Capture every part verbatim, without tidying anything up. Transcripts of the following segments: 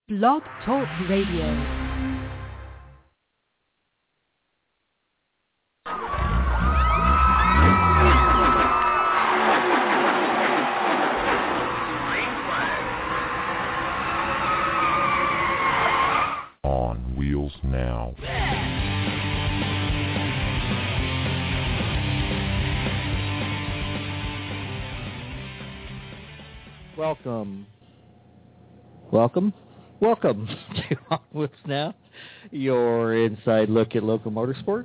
Blog Talk Radio. On Wheels Now. Welcome. Welcome. Welcome to On Wheels Now, your inside look at local motorsports.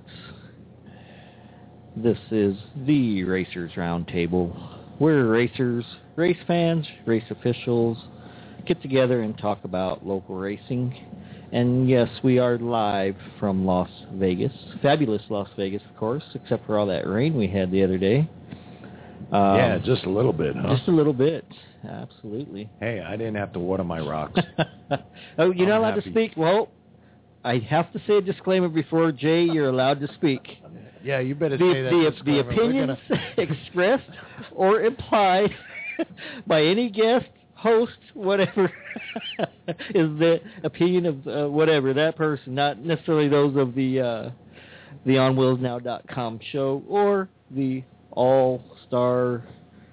This is the Racers Roundtable, where racers, race fans, race officials get together and talk about local racing. And yes, we are live from Las Vegas. Fabulous Las Vegas, of course, except for all that rain we had the other day. Um, yeah, just a little bit, huh? Just a little bit, absolutely. Hey, I didn't have to water my rocks. Oh, you're not I'm allowed happy. to speak? Well, I have to say a disclaimer before, Jay, you're allowed to speak. Yeah, you better The, say that. the, the disclaimer. We're opinions gonna- expressed or implied by any guest, host, whatever, is the opinion of uh, whatever, that person, not necessarily those of the uh, the on wheels now dot com show or the All-Star,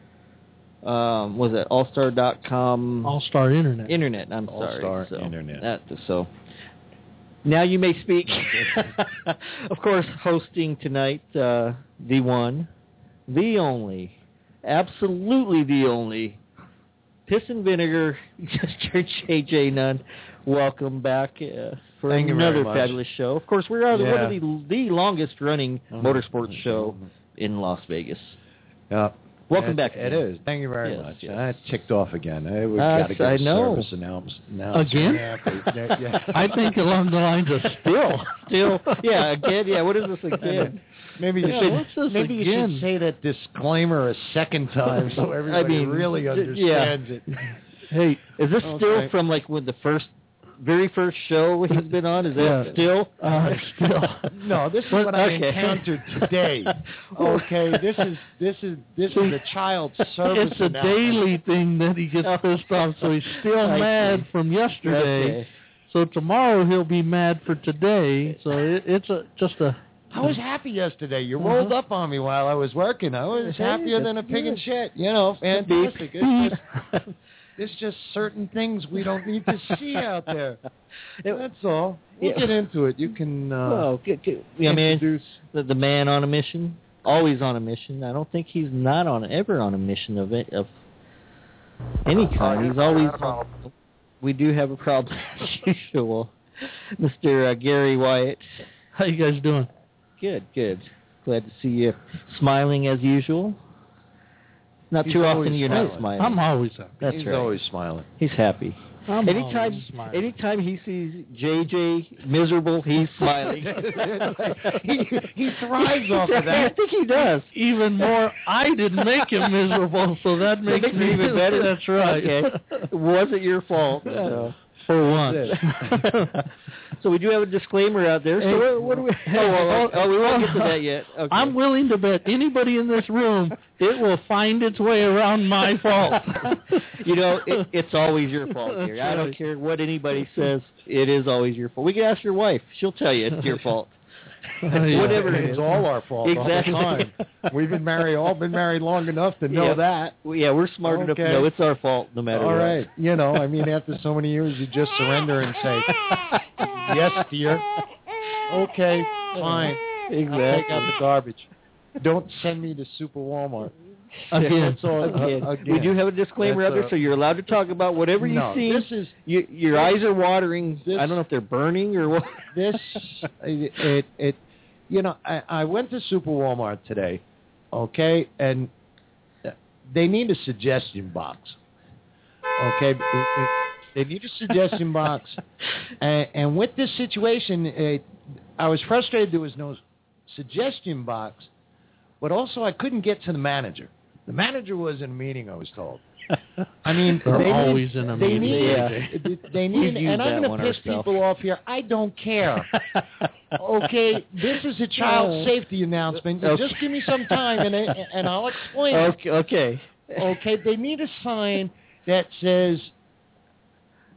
um, was it all star dot com? All-Star Internet. Internet, I'm sorry. All-Star so, Internet. That, so, now you may speak. Of course, hosting tonight, uh, the one, the only, absolutely the only, Piss and Vinegar, Mister J J Nunn. Welcome back uh, for Thank you very another much. fabulous show. Of course, we are the, one Yeah. of the, the longest-running Mhm. motorsports show in Las Vegas. Yeah. Welcome it, back. It again. is. Thank you very Yes, much. yes. I ticked off again. I, we've Uh, got to get I a know. service announce, announce Again? Yeah, but- yeah, yeah. I think along the lines of still. Still, yeah, again, yeah, what is this again? Maybe you Yeah, should. what's this maybe you again? should say that disclaimer a second time so everybody mean, really d- understands it. Hey, is this still Okay. from like when the first, very first show he's been on? Is that Yeah. still? Uh, still. No, this is What- what I okay. encountered today. Okay, this is this is this is a child service. It's a announcement. daily thing that he gets pissed off, so he's still I mad see. from yesterday. Okay. So tomorrow he'll be mad for today. So it, it's a just a. I was happy yesterday. You Uh-huh. rolled up on me while I was working. I was Hey, happier than a that's pig in good. shit. You know, fantastic. Beep. It's just, it's just certain things we don't need to see out there. That's all. We'll Yeah. get into it. You can uh, Well, good, good. I mean, introduce. the, the man on a mission, always on a mission. I don't think he's not on ever on a mission of it, of any kind. He's always. On, we do have a problem as usual, Mister Uh, Gary Wyatt. How you guys doing? Good, good. Glad to see you smiling as usual. Not He's too often always you're not smiling. smiling. I'm always happy. That's He's right. always smiling. He's happy. I'm anytime, always smiling. anytime he sees J J miserable, he's smiling. he, he thrives off of I that. think he does. Even more, I didn't make him miserable, so that That makes makes me it even better. That's right. Okay. It wasn't your fault. So. For once. That's So we do have a disclaimer out there. So Hey, what, what do we? Oh, well, oh, we won't get to that yet. Okay. I'm willing to bet anybody in this room it will find its way around my fault. You know, it, it's always your fault, Gary. That's I don't right. care what anybody says. It is always your fault. We can ask your wife. She'll tell you it's your fault. Yeah. Whatever it it's is. all our fault Exactly. all the time. We've been married, all been married long enough to know Yeah. that. Well, yeah, we're smart enough to Okay. know it's our fault no matter All what. right, you know, I mean, after so many years, you just surrender and say, "Yes, dear. Okay, fine. Exactly. I'll take out the garbage. Don't send me to Super Walmart." Again. That's all. Again. Uh, We do have a disclaimer That's out there, a- so you're allowed to talk about whatever you no, see. this is You, your this- eyes are watering. this- I don't know if they're burning or what. this. It, it, it you know, I, I went to Super Walmart today, okay, and they need a suggestion box. Okay, It- it- they need a suggestion box, and, and with this situation, it, I was frustrated there was no suggestion box, but also I couldn't get to the manager. The manager was in a meeting, I was told. I mean, They're they always need, in a they meeting. Need, Yeah. They need, We've used and I'm that going one to piss ourselves. people off here. I don't care. Okay, this is a child Oh. safety announcement. You Okay. Just give me some time, and I, and I'll explain. Okay. Okay. Okay, they need a sign that says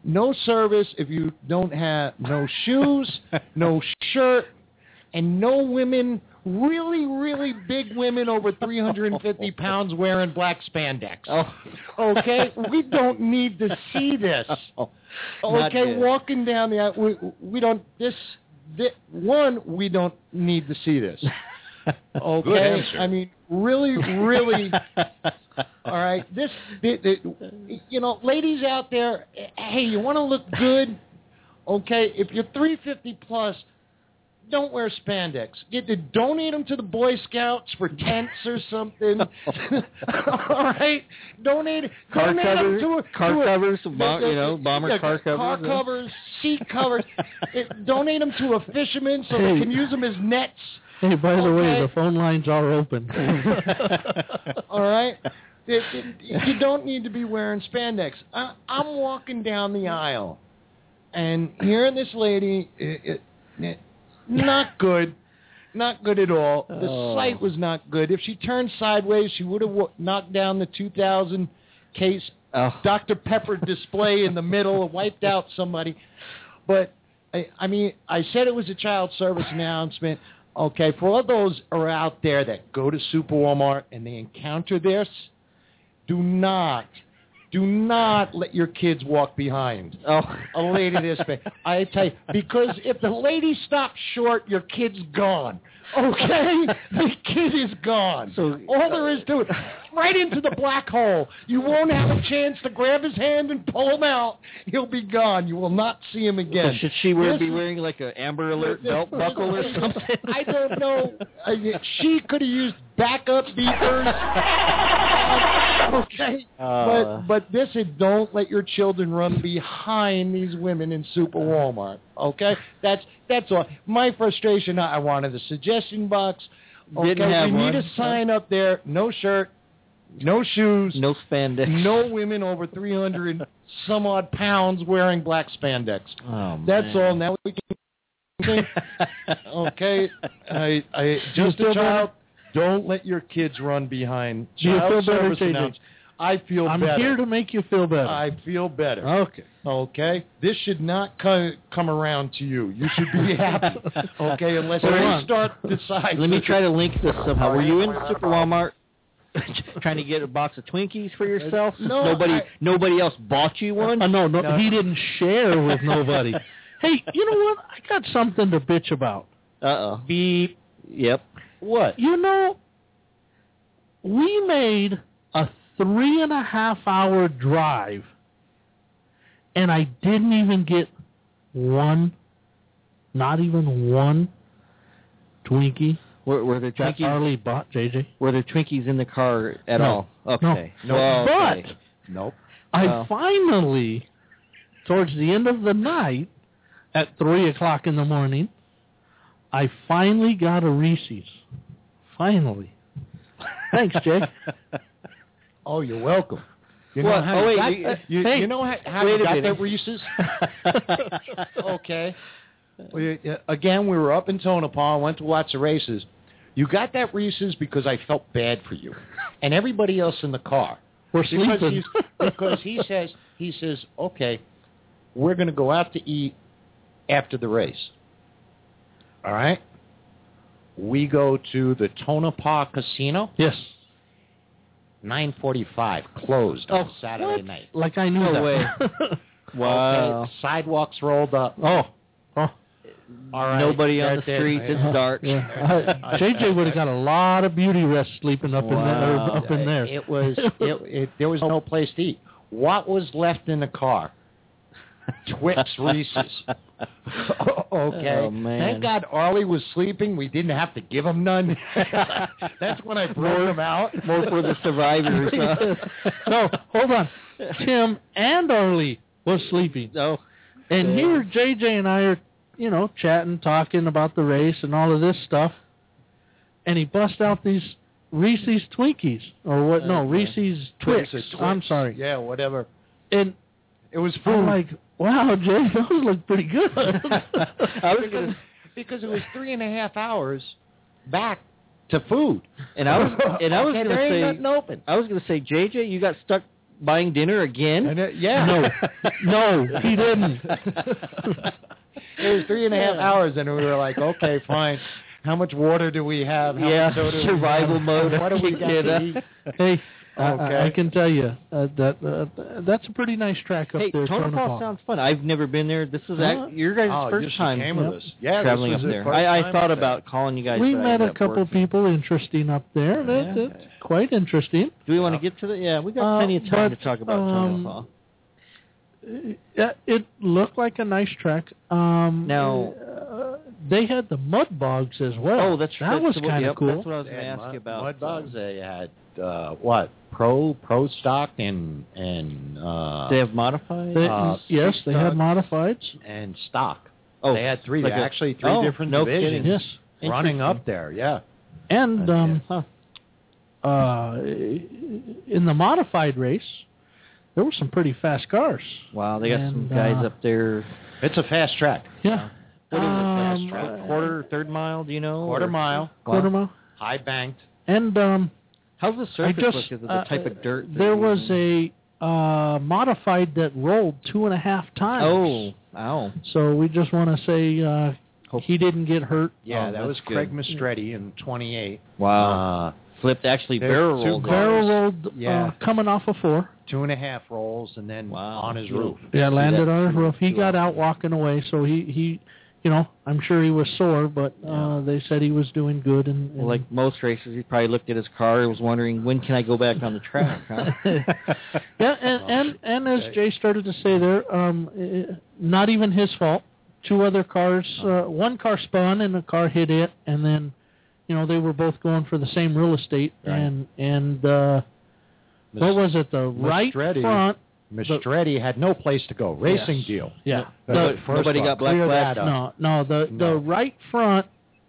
no service if you don't have no shoes, no shirt, and no women, really, really big women over three hundred fifty pounds wearing black spandex. Oh. Okay? We don't need to see this. Not Okay? good. Walking down the aisle, we, we don't, this, this, one, we don't need to see this. Okay? Good answer. I mean, really, really, all right? This, the, the, you know, ladies out there, hey, you want to look good? Okay? If you're three fifty plus, don't wear spandex. Get to donate them to the Boy Scouts for tents or something. All right, donate. Car donate covers, them to a, car to a, covers, bomb, you know, bomber yeah, car covers, car yeah. covers, seat covers. It, donate them to a fisherman so they can use them as nets. Hey, by the way, Okay. the phone lines are open. All right, it, it, you don't need to be wearing spandex. I, I'm walking down the aisle, and hearing this lady. It, it, it, Not good. Not good at all. The Oh. sight was not good. If she turned sideways, she would have w- knocked down the two thousand case Oh. Doctor Pepper display in the middle and wiped out somebody. But, I, I mean, I said it was a child service announcement. Okay, for all those are out there that go to Super Walmart and they encounter this, do not, do not let your kids walk behind Oh. a lady this big. I tell you, because if the lady stops short, your kid's gone. Okay? The kid is gone. So- all there is to it, right into the black hole. You won't have a chance to grab his hand and pull him out. He'll be gone. You will not see him again. So should she wear, This- be wearing like an Amber Alert belt buckle or something? I don't know. Uh, she could have used backup beepers. Okay, Uh. but but this is don't let your children run behind these women in Super Walmart. Okay, that's that's all. My frustration. I wanted a suggestion box. Okay, Didn't have we need one. a sign up there. No shirt, no shoes, No spandex. no women over three hundred some odd pounds wearing black spandex. Oh, That's man. all. Now we can. Okay, I, I just feel a child. Don't let your kids run behind Do you child feel better, service J J? announcements. I feel I'm better. here to make you feel better. I feel better. Okay. Okay, this should not come come around to you. You should be happy. Okay, unless Hold you on. start decide. Let me try to link this somehow. Were you in Super Walmart trying to get a box of Twinkies for yourself? No, Nobody, I- nobody else bought you one. Uh, no, no, No. he didn't share with nobody. Hey, you know what? I got something to bitch about. Uh oh. Beep. Yep. What? You know, we made a three and a half hour drive, and I didn't even get one, not even one Twinkie Were, were there that Twinkies? Arlie bought, J J. Were there Twinkies in the car at No. all? Okay. No. Well, okay. But Nope. I Oh. finally, towards the end of the night, at three o'clock in the morning, I finally got a Reese's. Finally. Thanks, Jay. Oh, you're welcome. You know What? how Oh, you wait, got you- that? You, hey, you know how, how wait you a got minute. that Reese's? Okay. We, uh, again, we were up in Tonopah. I went to watch the races. You got that Reese's because I felt bad for you and everybody else in the car. We're Because, sleeping. he's, because he says, he says, okay, we're going to go out to eat after the race. All right? We go to the Tonopah Casino, Yes. nine forty-five, closed on Oh, Saturday what? night. Like I knew No that. way. Wow. Okay, sidewalks rolled up. Oh. Oh. All right, Nobody on that's the it. streets. It's dark. Yeah. I, J J would have got a lot of beauty rest sleeping up in there. Wow. Up in there. It was. It, it, there was no place to eat. What was left in the car? Twix Reese's. Okay. Oh, man. Thank God Arlie was sleeping. We didn't have to give him none. That's when I brought them out. More for the survivors. Huh? No, hold on. Tim and Arlie was sleeping. Oh. And Yeah. here J J and I are, you know, chatting, talking about the race and all of this stuff. And he busts out these Reese's Twinkies. Or what? No, Okay. Reese's Twix. Twix or Twix. I'm sorry. Yeah, whatever. And It was food. I'm like, wow, Jay, those look pretty good. I was gonna, because it was three and a half hours back to food. and I was, and I was Okay, gonna there ain't say, nothing open. I was gonna say, J J, you got stuck buying dinner again? And it, yeah. No, no, he didn't. It was three and a half hours, and we were like, okay, fine. How much water do we have? How Yeah, much soda do we survival have? mode What do we kicked got in, to uh, eat? Hey, I- Okay. I, I can tell you uh, that uh, that's a pretty nice track up Hey, there. Tonopah Tonopah. sounds fun. I've never been there. This is Huh? act- your guys' Oh, first you time came with Yep. us. Yeah, traveling this up was the there. first I, I time thought up there. about calling you guys. We but I met ended a up couple working. people interesting up there. That, Yeah. That's quite interesting. Do we want to get to the? Yeah, we got Uh, plenty of time but, to talk about um, Tonopah. Yeah, it looked like a nice track. Um, Now- uh, they had the mud bogs as well. Oh, that's that that's was what- kind of yep, cool. That's what I was They going to had ask mud, you about. mud bugs. They had uh, what pro pro stock and and uh, They have modified. They- uh, yes, street they had stock modifieds. and stock. oh, They had three, like a- actually three oh, different no divisions kidding. Yes, running up Interesting. there. Yeah, and Uh, um, Huh. uh, in the modified race, there were some pretty fast cars. Wow, they got some And, guys uh, up there. it's a fast track. Yeah, What is it? um, Fast track? uh, Quarter, third mile? Do you know? Quarter or- mile, quarter Wow. mile, high banked. and um, How's the I surface just look? Is it the uh, type of dirt? that there you're was using? a uh, modified that rolled two and a half times. Oh, ow. So we just want to say uh, Hope- he didn't get hurt. Yeah, Oh, that that's was good. Craig Mastretti in twenty-eight. Wow. Uh, Flipped, actually there's barrel two rolled. cars. Barrel rolled Yeah. uh, coming off a four. two and a half rolls, and then Wow. on his Yeah. roof. Yeah, See landed that on his two- roof. He two got off. out walking away, so he, he you know, I'm sure he was sore, but uh, they said he was doing good. And, and Well, like most racers, he probably looked at his car and was wondering, when can I go back on the track? Huh? yeah, and, and and as Jay started to say there, um, eh, not even his fault. Two other cars, uh, one car spun and a car hit it, and then, you know, they were both going for the same real estate, Right. and and uh, what was it? The right Mastretti- front. Mastretti had no place to go. Racing Yes. deal. Yeah. But The- first nobody off, got black clear flags? that up. No, no, the No. the right front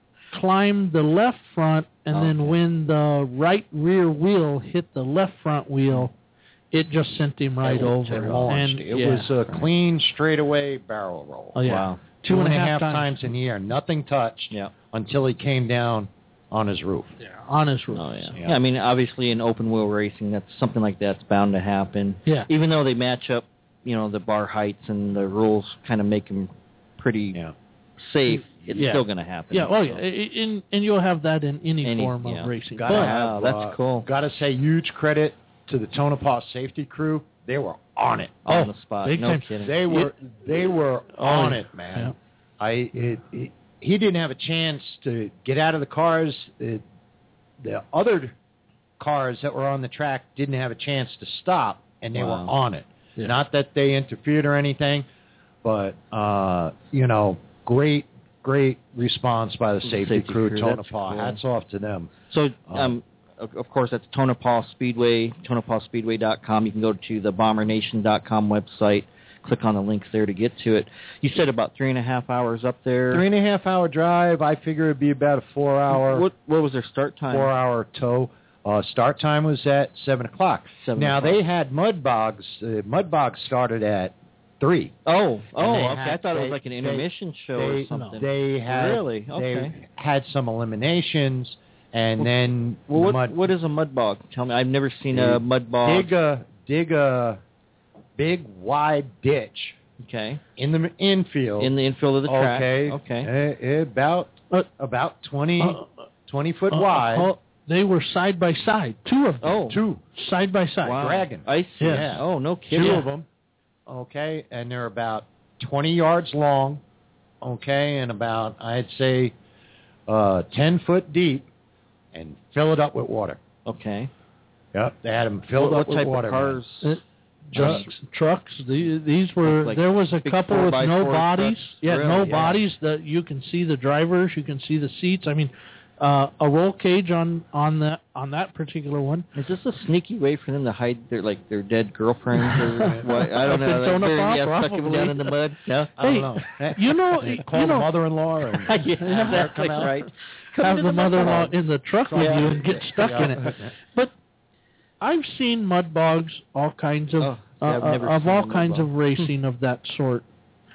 climbed the left front, and then Okay. when the right rear wheel hit the left front wheel, it just sent him right It over. launched. And It yeah. was a clean, straightaway barrel roll. Oh, yeah. Wow. two and a half times. times in the air. Nothing touched Yeah. until he came down on his roof. Yeah, on his roof. Oh, yeah. Yeah. yeah. I mean, obviously in open wheel racing, that's something like that's bound to happen. Yeah. Even though they match up, you know, the bar heights and the rules kind of make them pretty Yeah. safe, it's Yeah. still going to happen. Yeah, oh So- yeah, I- in, and you'll have that in any, Any- form of yeah. racing. Gotta But- Wow, have, that's uh, cool. Gotta say huge credit to the Tonopah safety crew. They were on it. On Oh, the spot. big No time. kidding. They were they were Oh, on yeah. it, man. Yeah. I it, it, he didn't have a chance to get out of the cars. It, the other cars that were on the track didn't have a chance to stop, and they Wow. were on it. Yeah. Not that they interfered or anything, but uh, you know, great great response by the The safety, safety crew, crew, that's Tonopah. cool. Hats off to them. So, Um, um, of of course, that's Tonopah Speedway, tonopah speedway dot com. You can go to the bomber nation dot com website, click on the links there to get to it. You said about three and a half hours up there. Three and a half hour drive. I figure it'd be about a four hour What what was their start time? four hour tow. Uh, start time was at seven o'clock. Seven now o'clock. they had mud bogs. Uh, mud bogs started at three. Oh, oh, they okay. had- I thought it they- was like an they- intermission show They, or something. they had Really? Okay. They had some eliminations, and Well- then well, what mud, what is a mud bog? Tell me. I've never seen Dig- a mud bog. dig a dig a big wide ditch Okay. in the infield. In the infield of the track. okay, Okay. uh, about Uh, about twenty, uh, twenty foot uh, wide. uh, they were side by side, two of them, Oh. two side by side. Wow. dragon. I see. Yeah. Oh, no kidding. two of them. Okay, and they're about twenty yards long. Okay, and about I'd say uh, ten foot deep, and fill it up with water. Okay. Yep, they had them filled what up what with type water. of cars? Uh, Trucks, trucks. The, these were Like there was a big couple four with by no four bodies. trucks? Yeah, Really? no Yeah. bodies. That you can see the drivers, you can see the seats. I mean, uh, a roll cage on on that on that particular one. Is this a sneaky way for them to hide their like their dead girlfriends or what? I don't Up in know. Like, Tonopah, they're, yeah, stuck them probably. down in the mud. Yeah. I don't Hey, know. you know, They you call the know, mother-in-law and yeah, have her exactly come out. right. Come have to the mother-in-law mud in the truck with Yeah. you and get stuck in Yeah. it. But I've seen mud bogs, all kinds of Oh, yeah, I've uh, never of seen a all mud kinds bog. of racing of that sort.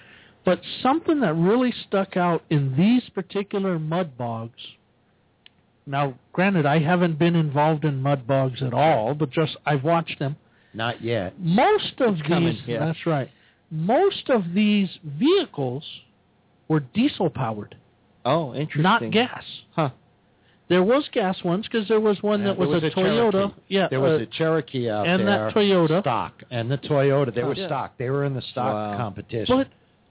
But something that really stuck out in these particular mud bogs. Now, granted, I haven't been involved in mud bogs at all, but just I've watched them. Not yet. Most of It's these, coming, yeah. that's right. Most of these vehicles were diesel powered, Oh, interesting. not gas. Huh. There was gas ones because there was one Yeah, that was, there was a, a Toyota. Cherokee. Yeah, There was uh, a Cherokee out and there. that Toyota. Stock. And the Toyota. They were Yeah. stock. They were in the stock Wow. competition. but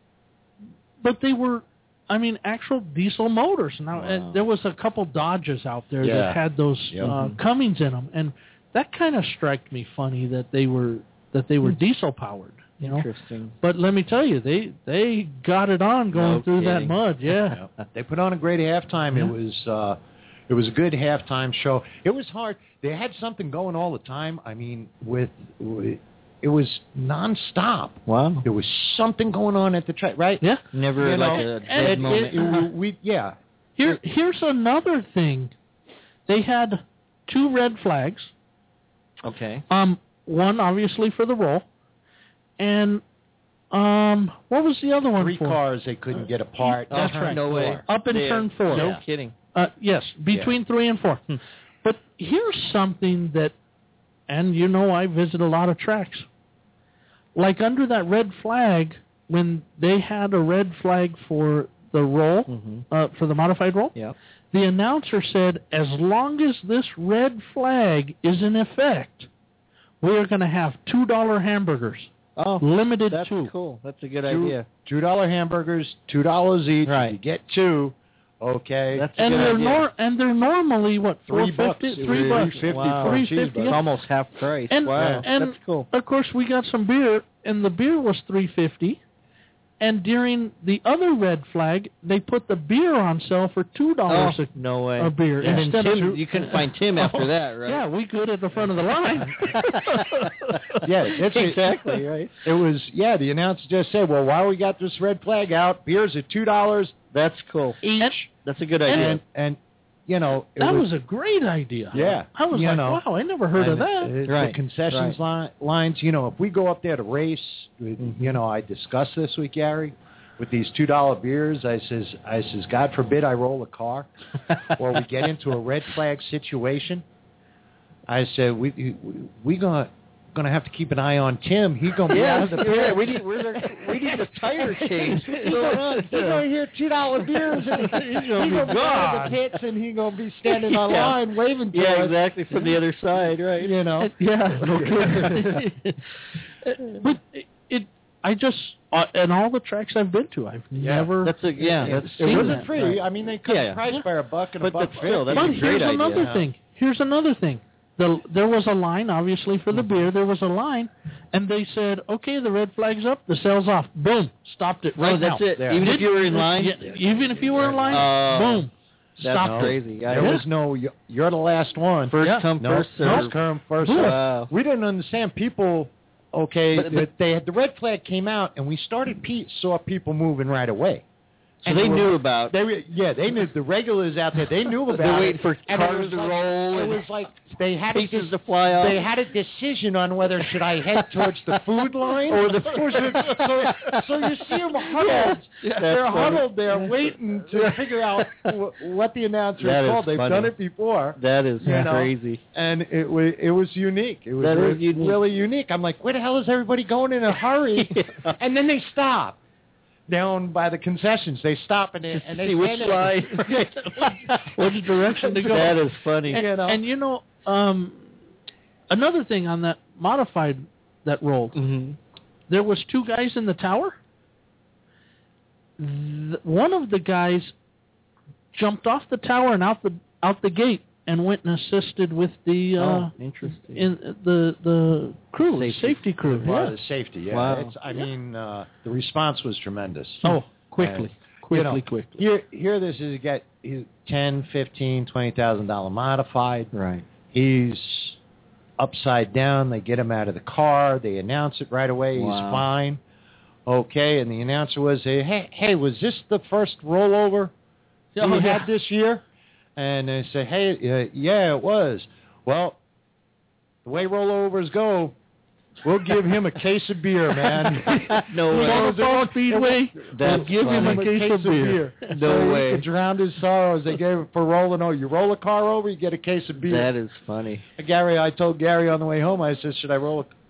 but they were, I mean, actual diesel motors. Now Wow. and there was a couple Dodges out there Yeah. that had those Yep. uh, Cummins in them, and that kind of struck me funny that they were that they were Hmm. diesel powered. You know, Interesting. but let me tell you, they they got it on going No through that kidding. mud. Yeah. Yep. They put on a great halftime. Yeah. It was uh, it was a good halftime show. It was hard. They had something going all the time. I mean, with, with it was nonstop. Wow. There was something going on at the track, right? Yeah. Never You like know, a dead and it- moment. It- it- we yeah. Here, here's another thing. They had two red flags. okay. Um, one obviously for the roll, and um, what was the other one Three for? cars they couldn't get apart. That's Turn right. No four. way. Up in They- turn four. No Yeah. kidding. Uh, yes, between three and four. Hmm. But here's something that, and you know, I visit a lot of tracks. Like under that red flag, when they had a red flag for the roll, Mm-hmm. uh, for the modified roll, Yeah. the announcer said, as long as this red flag is in effect, we are going to have two dollar hamburgers, Oh, limited that's two. cool. That's a good Two- idea. Two dollar hamburgers, two dollars each. Right. You get two. Okay. That's a And good they're idea. nor- and they're normally what Three four bucks. fifty, It three was bucks, three fifty Wow. for a Three fifty, cheeseburger. It's almost half price. And- wow. and- That's cool. Of course, we got some beer, and the beer was three fifty. And during the other red flag, they put the beer on sale for two dollars Oh, no way. a, a beer. And then instead of Tim, you couldn't find Tim after that, right? Yeah, we could at the front of the line. Yeah, that's it. exactly right. It was, yeah, the announcer just said, well, while we got this red flag out, beers at two dollars That's cool. each. That's a good idea. And, and you know, it That was, was a great idea. Yeah, I was you like, know, wow, I never heard of and, that. uh, Right, The concessions li- lines, you know, if we go up there to race, Mm-hmm. you know, I discussed this with Gary. With these two dollar beers, I says, I says, God forbid I roll a car, or we get into a red flag situation. I said, we we, we gonna gonna have to keep an eye on Tim. He's gonna be out of the yeah, pit. we need where's our, we need the tire change. He's gonna, he's gonna hear two dollar beers, and he's gonna, He's gonna be be out of gone. the pits, and he's gonna be standing on Yeah. line waving to Yeah, us. exactly, from the other side, right? You know, Yeah, no kidding. But it, it, I just, uh, in all the tracks I've been to, I've Yeah. never. That's a yeah. That's it seen wasn't that, free. right. I mean, they cut Yeah, the yeah. price Yeah. by a buck and But a buck. that's still, that's But a great here's idea. another Yeah. thing. Here's another thing. The, there was a line, obviously, for the beer. There was a line, and they said, okay, the red flag's up, the sale's off. Boom. Stopped it right Oh, that's now. it. There. Even if you were in line. Yeah, even if you were in line, Oh. boom. That's Stopped it. crazy. I, There was no, you- you're the last one. First Yeah. come, no, first first serve. come, first Wow. serve. We didn't understand people. Okay, But- but- they had the red flag came out, and we started pe- saw people moving right away. So And they were- knew about. They were, yeah, they knew the regulars out there. They knew about They're it. waiting for And it cars was to like- roll It and was like they had a pieces dis- to fly off. They had a decision on whether should I head towards the food line Or the- or should, so, so you see them huddled. Yeah, They're that's funny. huddled there waiting to figure out wh- what the announcer That is is called. They've funny. done it before. That is You know, crazy. And it was it was unique. It was That re- is unique. really unique. I'm like, where the hell is everybody going in a hurry? Yeah. And then they stop down by the concessions. They stop and they, Just and to they see which stand there. line. Which direction to go. That is funny. And You know. and you know, um, another thing on that modified that rolled, Mm-hmm. there was two guys in the tower. Th- one of the guys jumped off the tower and out the out the gate and went and assisted with the uh, oh, interesting. in the the crew, Safety. safety, crew. Wow, Yeah. the safety, yeah. Wow. It's, I mean, uh, the response was tremendous. Oh, quickly, And, quickly, you know, quickly. Here, here, this is you get ten, fifteen, twenty thousand dollar modified. right. He's upside down. They get him out of the car. They announce it right away. He's Wow. fine. Okay, and the announcer was, hey, hey, was this the first rollover Oh, we yeah. had this year? And they say, hey, uh, yeah, it was. Well, the way rollovers go, we'll give him a case of beer, man. No We're way. on the ball speedway. That's We'll give him funny. a case of beer. No so way. He could drown his sorrows. They gave it for rolling. Oh, you roll a car over, you get a case of beer. That is funny. Gary, I told Gary on the way home, I said, should I roll a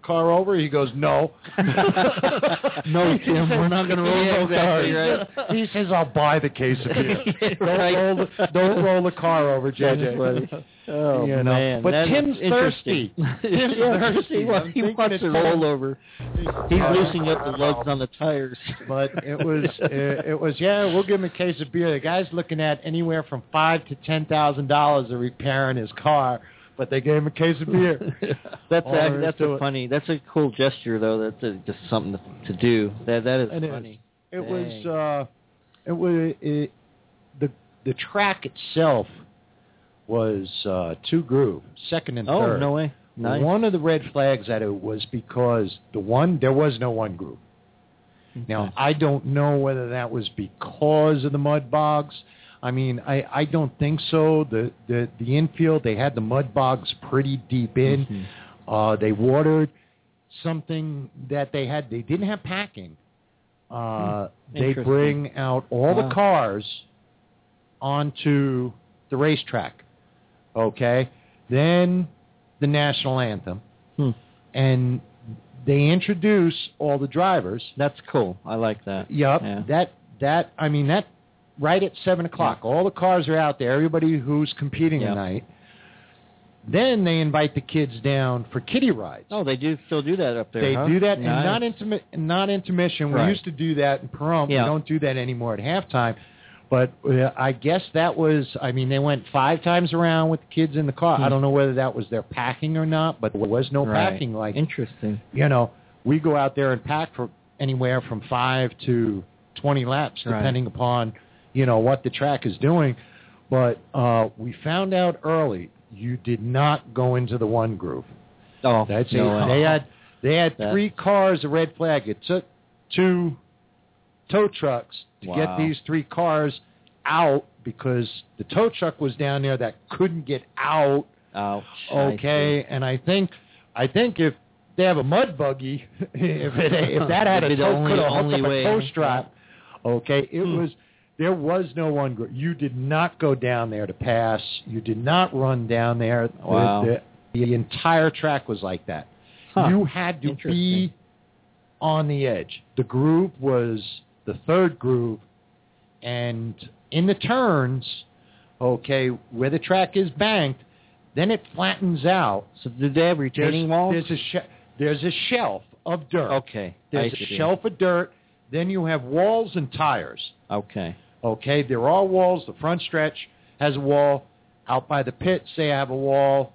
car over? He goes, no. No, Tim, we're not going to roll Yeah, no exactly cars. right. He says, I'll buy the case of beer. don't, Right. roll the, don't roll the car over, J J. That's funny. Oh, You know, man. but that Tim's is interesting. thirsty. Tim's Yeah, thirsty. He wants, I'm he thinking wants it's to time. roll over. He's Uh, loosening up the lugs on the tires. But it was, it, it was, yeah, we'll give him a case of beer. The guy's looking at anywhere from five to ten thousand dollars of repairing his car, but they gave him a case of beer. that's All a, there is that's to a it. funny. That's a cool gesture, though. That's a, just something to, to do. That that is And it funny. It Dang. was, uh, it was it, the the track itself was uh, two groove, second and Oh, third. no way. Nice. One of the red flags at it was because the one there was no one groove. Now Okay. I don't know whether that was because of the mud bogs. I mean, I, I don't think so. The, the the infield, they had the mud bogs pretty deep in. Mhm. Uh, they watered something that they had. They didn't have packing. Uh, they Interesting. bring out all Wow. the cars onto the racetrack. Okay, then the national anthem, Hmm. and they introduce all the drivers. That's cool. I like that. Yep. Yeah. That that I mean that right at seven o'clock. All the cars are out there. Everybody who's competing Yep. tonight. Then they invite the kids down for kiddie rides. Oh, they do still do that up there. they huh? do that, Nice. and not intermi- not intermission. We Right. used to do that in Pahrump. Yeah. We don't do that anymore at halftime. But uh, I guess that was. I mean, they went five times around with the kids in the car. Hmm. I don't know whether that was their packing or not, but there was no Right. packing. Like Interesting. you know, we go out there and pack for anywhere from five to twenty laps, Right. depending upon, you know, what the track is doing. But uh, we found out early you did not go into the one groove. Oh, That's no it. way. They had they had That's- three cars of red flag. It took two tow trucks to Wow. get these three cars out because the tow truck was down there that couldn't get out. Ouch. I Okay, and I think I think if they have a mud buggy, if it, if that had a That'd be the tow, only- could have hooked only up way, a tow huh? strap. Okay, it Hmm. was there was no one. gr- You did not go down there to pass. You did not run down there. The- Wow. The, the entire track was like that. Huh. You had to Interesting. be on the edge. The groove was the third groove, and in the turns, okay, where the track is banked, then it flattens out. So did they have retaining There's, walls? there's a she- there's a shelf of dirt. Okay. There's I a see. shelf of dirt. Then you have walls and tires. Okay. Okay, they're all walls. The front stretch has a wall. Out by the pits, they have a wall.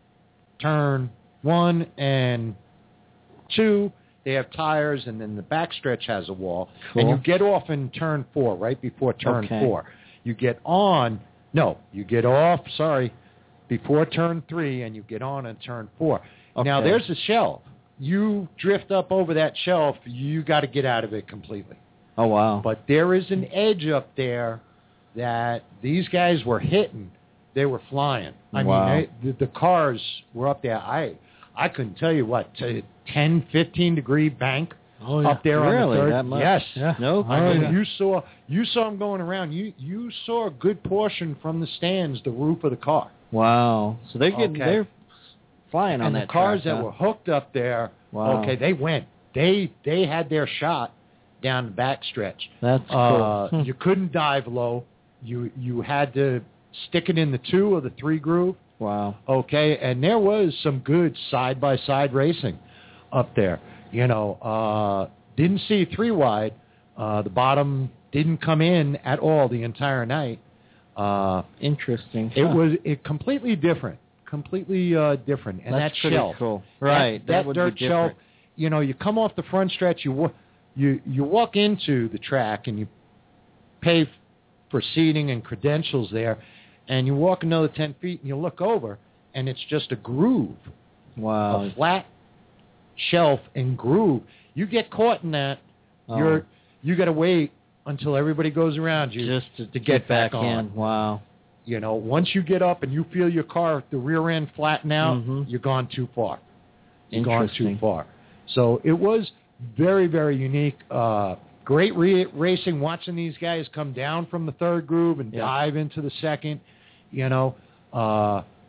Turn one and two, they have tires, and then the back stretch has a wall. And Cool. you get off in turn four, right before turn Okay. four. You get on, no, you get off, sorry, before turn three, and you get on in turn four. Now, Okay. there's a shelf. You drift up over that shelf, you got to get out of it completely. Oh, wow. But there is an edge up there that these guys were hitting. They were flying. I Wow. mean, they, the, the cars were up there. I I couldn't tell you what, t- ten, fifteen degree bank Oh, yeah. up there on Really? the third. That much? Yes. Yeah. No? I Oh, mean, yeah. you saw you saw them going around. You you saw a good portion from the stands, the roof of the car. Wow. So they're getting Okay. they're flying on and that the cars track, that huh? were hooked up there, Wow. okay, they went. They they had their shot down the back stretch. That's Uh, cool. Hmm. You couldn't dive low. You you had to stick it in the two or the three groove. Wow. Okay, and there was some good side by side racing up there. You know, uh, didn't see three wide. Uh, the bottom didn't come in at all the entire night. Uh, Interesting. it Huh. was it completely different, completely uh, different. And That's that pretty shelf, cool. that- Right. that, would dirt be shelf. different. You know, you come off the front stretch, you wa- you you walk into the track and you pay f- for seating and credentials there, and you walk another ten feet and you look over and it's just a groove, Wow. a flat shelf and groove. You get caught in that, Oh. you're you got to wait until everybody goes around you Just to, to get back on. in. Wow. You know, once you get up and you feel your car, the rear end flatten out, Mhm. you're gone too far. You're gone too Interesting. far. So it was very, very unique. Uh, great re- racing, watching these guys come down from the third groove and Yeah. dive into the second. You know, uh,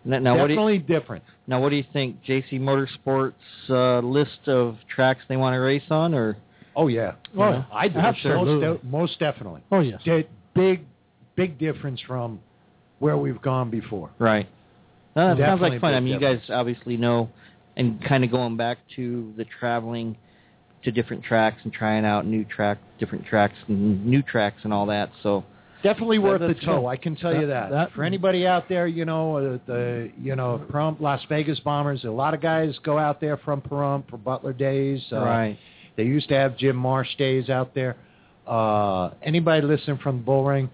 Now, now what do you, Definitely different. now, what do you think? J C Motorsports uh, list of tracks they want to race on, or Oh, yeah. Oh, yeah. I do. Absolutely. Most, de- most definitely. Oh, yes. De- big, big difference from where we've gone before. right? Uh, it sounds Definitely like fun. big I mean, you guys difference. obviously know, and kind of going back to the traveling to different tracks and trying out new track, different tracks, and new tracks, and all that. So. Definitely worth That- the that's tow. cool. I can tell That- you that. that- For anybody out there, you know, uh, the you know, Pahrump, Las Vegas Bombers. A lot of guys go out there from Pahrump for Butler Days. Uh, Right. They used to have Jim Marsh Days out there. Uh, anybody listening from the Bull Ring,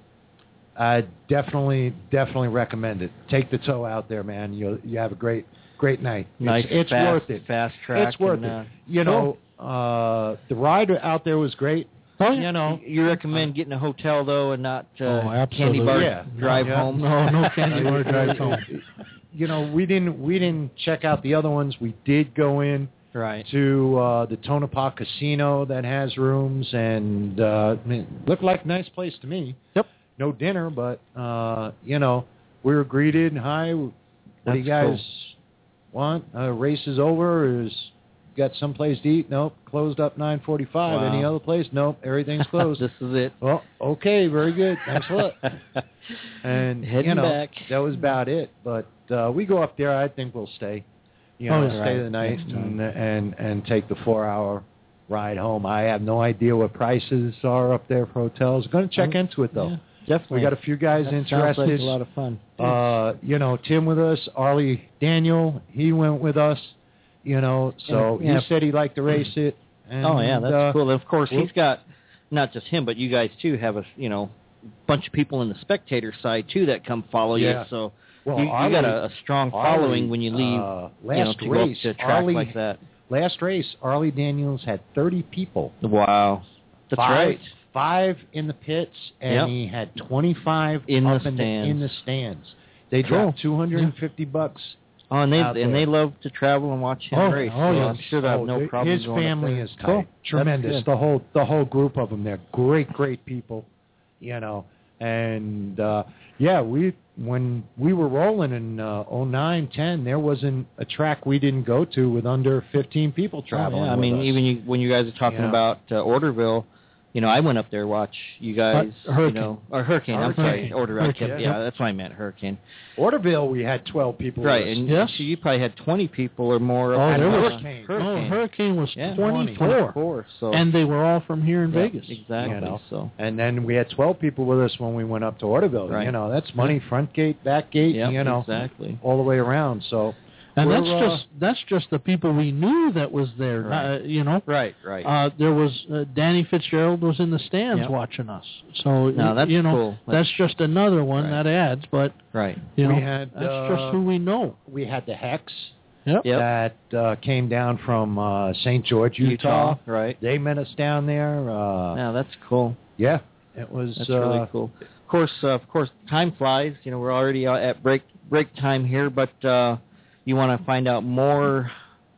I definitely, definitely recommend it. Take the tow out there, man. You you have a great, great night. Nice, It's, it's fast, worth it. fast track. It's worth and, it. uh, You know, uh, the ride out there was great. Oh, yeah. You know, You recommend getting a hotel though, and not uh, Oh, candy absolutely. bar Yeah. drive Yeah. home. No, no candy bar drives home. you know, we didn't we didn't check out the other ones. We did go in Right. to uh, the Tonopah Casino that has rooms, and uh, I mean, looked like a nice place to me. Yep. No dinner, but uh, you know, we were greeted. Hi, what do you That's guys cool. want? Uh, race is over. Is got someplace to eat? Nope. Closed up nine forty-five. Wow. Any other place? Nope. Everything's closed. This is it. Well, okay, very good. Thanks a lot. And Heading you know, back. that was about it. But uh, we go up there. I think we'll stay. You Oh, know, yeah. stay Right. the night Next time. and, and and take the four-hour ride home. I have no idea what prices are up there for hotels. Going to check Oh, into it though. Yeah, definitely. We got a few guys That interested. Sounds like a lot of fun. Uh, you know, Tim with us, Arlie Daniel, he went with us. You know, so Yeah, yeah. he said he liked to race it. And, Oh yeah, that's uh, cool. And of course, we'll- he's got not just him, but you guys too have a you know bunch of people in the spectator side too that come follow Yeah. you. So Well, you, you Arlie- got a, a strong Arlie, following when you leave. uh, you know, last to race, go to a track Arlie- like that. Last race, Arlie Daniels had thirty people. Wow, that's five, right. Five in the pits, and Yep. he had twenty-five In the up in, the, in stands. the stands. They Cool. dropped two hundred and fifty bucks. Oh, and they out and there. they love to travel and watch him Oh, race. oh, so yeah. I'm sure they'll have Oh, no the- problem. His going up family there. is tight. Cool. Tremendous. That's The whole the whole group of them. They're great, great people. You know, and uh, yeah, we when we were rolling in uh, oh nine, ten, there wasn't a track we didn't go to with under fifteen people Oh, traveling. yeah. I with mean, us. even you, when you guys are talking Yeah. about uh, Orderville, you know, I went up there to watch you guys. Uh, Hurricane. You know, or Hurricane. I'm sorry, Hurricane. Order. I kept, Hurricane, yeah, yeah. that's what I meant. Hurricane. Orderville, we had twelve people. Right, with us. and Yes. so you probably had twenty people or more. Oh, up there in, was- uh, Hurricane. No, Hurricane. Hurricane was Yeah, twenty-four. twenty-four. So And they were all from here in yeah, Vegas. Exactly. You know. So And then we had twelve people with us when we went up to Orderville. Right. You know, that's money, front gate, back gate, yeah, you know, exactly. all the way around. So, And we're, that's uh, just that's just the people we knew that was there. Right. Uh, you know, Right, right. uh, there was uh, Danny Fitzgerald was in the stands Yep. watching us. So No, y- that's you know cool. that's just another one Right. that adds. But right. you We know had, that's uh, just who we know. we had the Hex Yep. Yep. that uh, came down from uh, Saint George, Utah. Right. They met us down there. Uh, Yeah, that's cool. yeah, it was. That's uh, really cool. Of course, uh, of course, time flies. You know, we're already uh, at break break time here, but uh, you want to find out more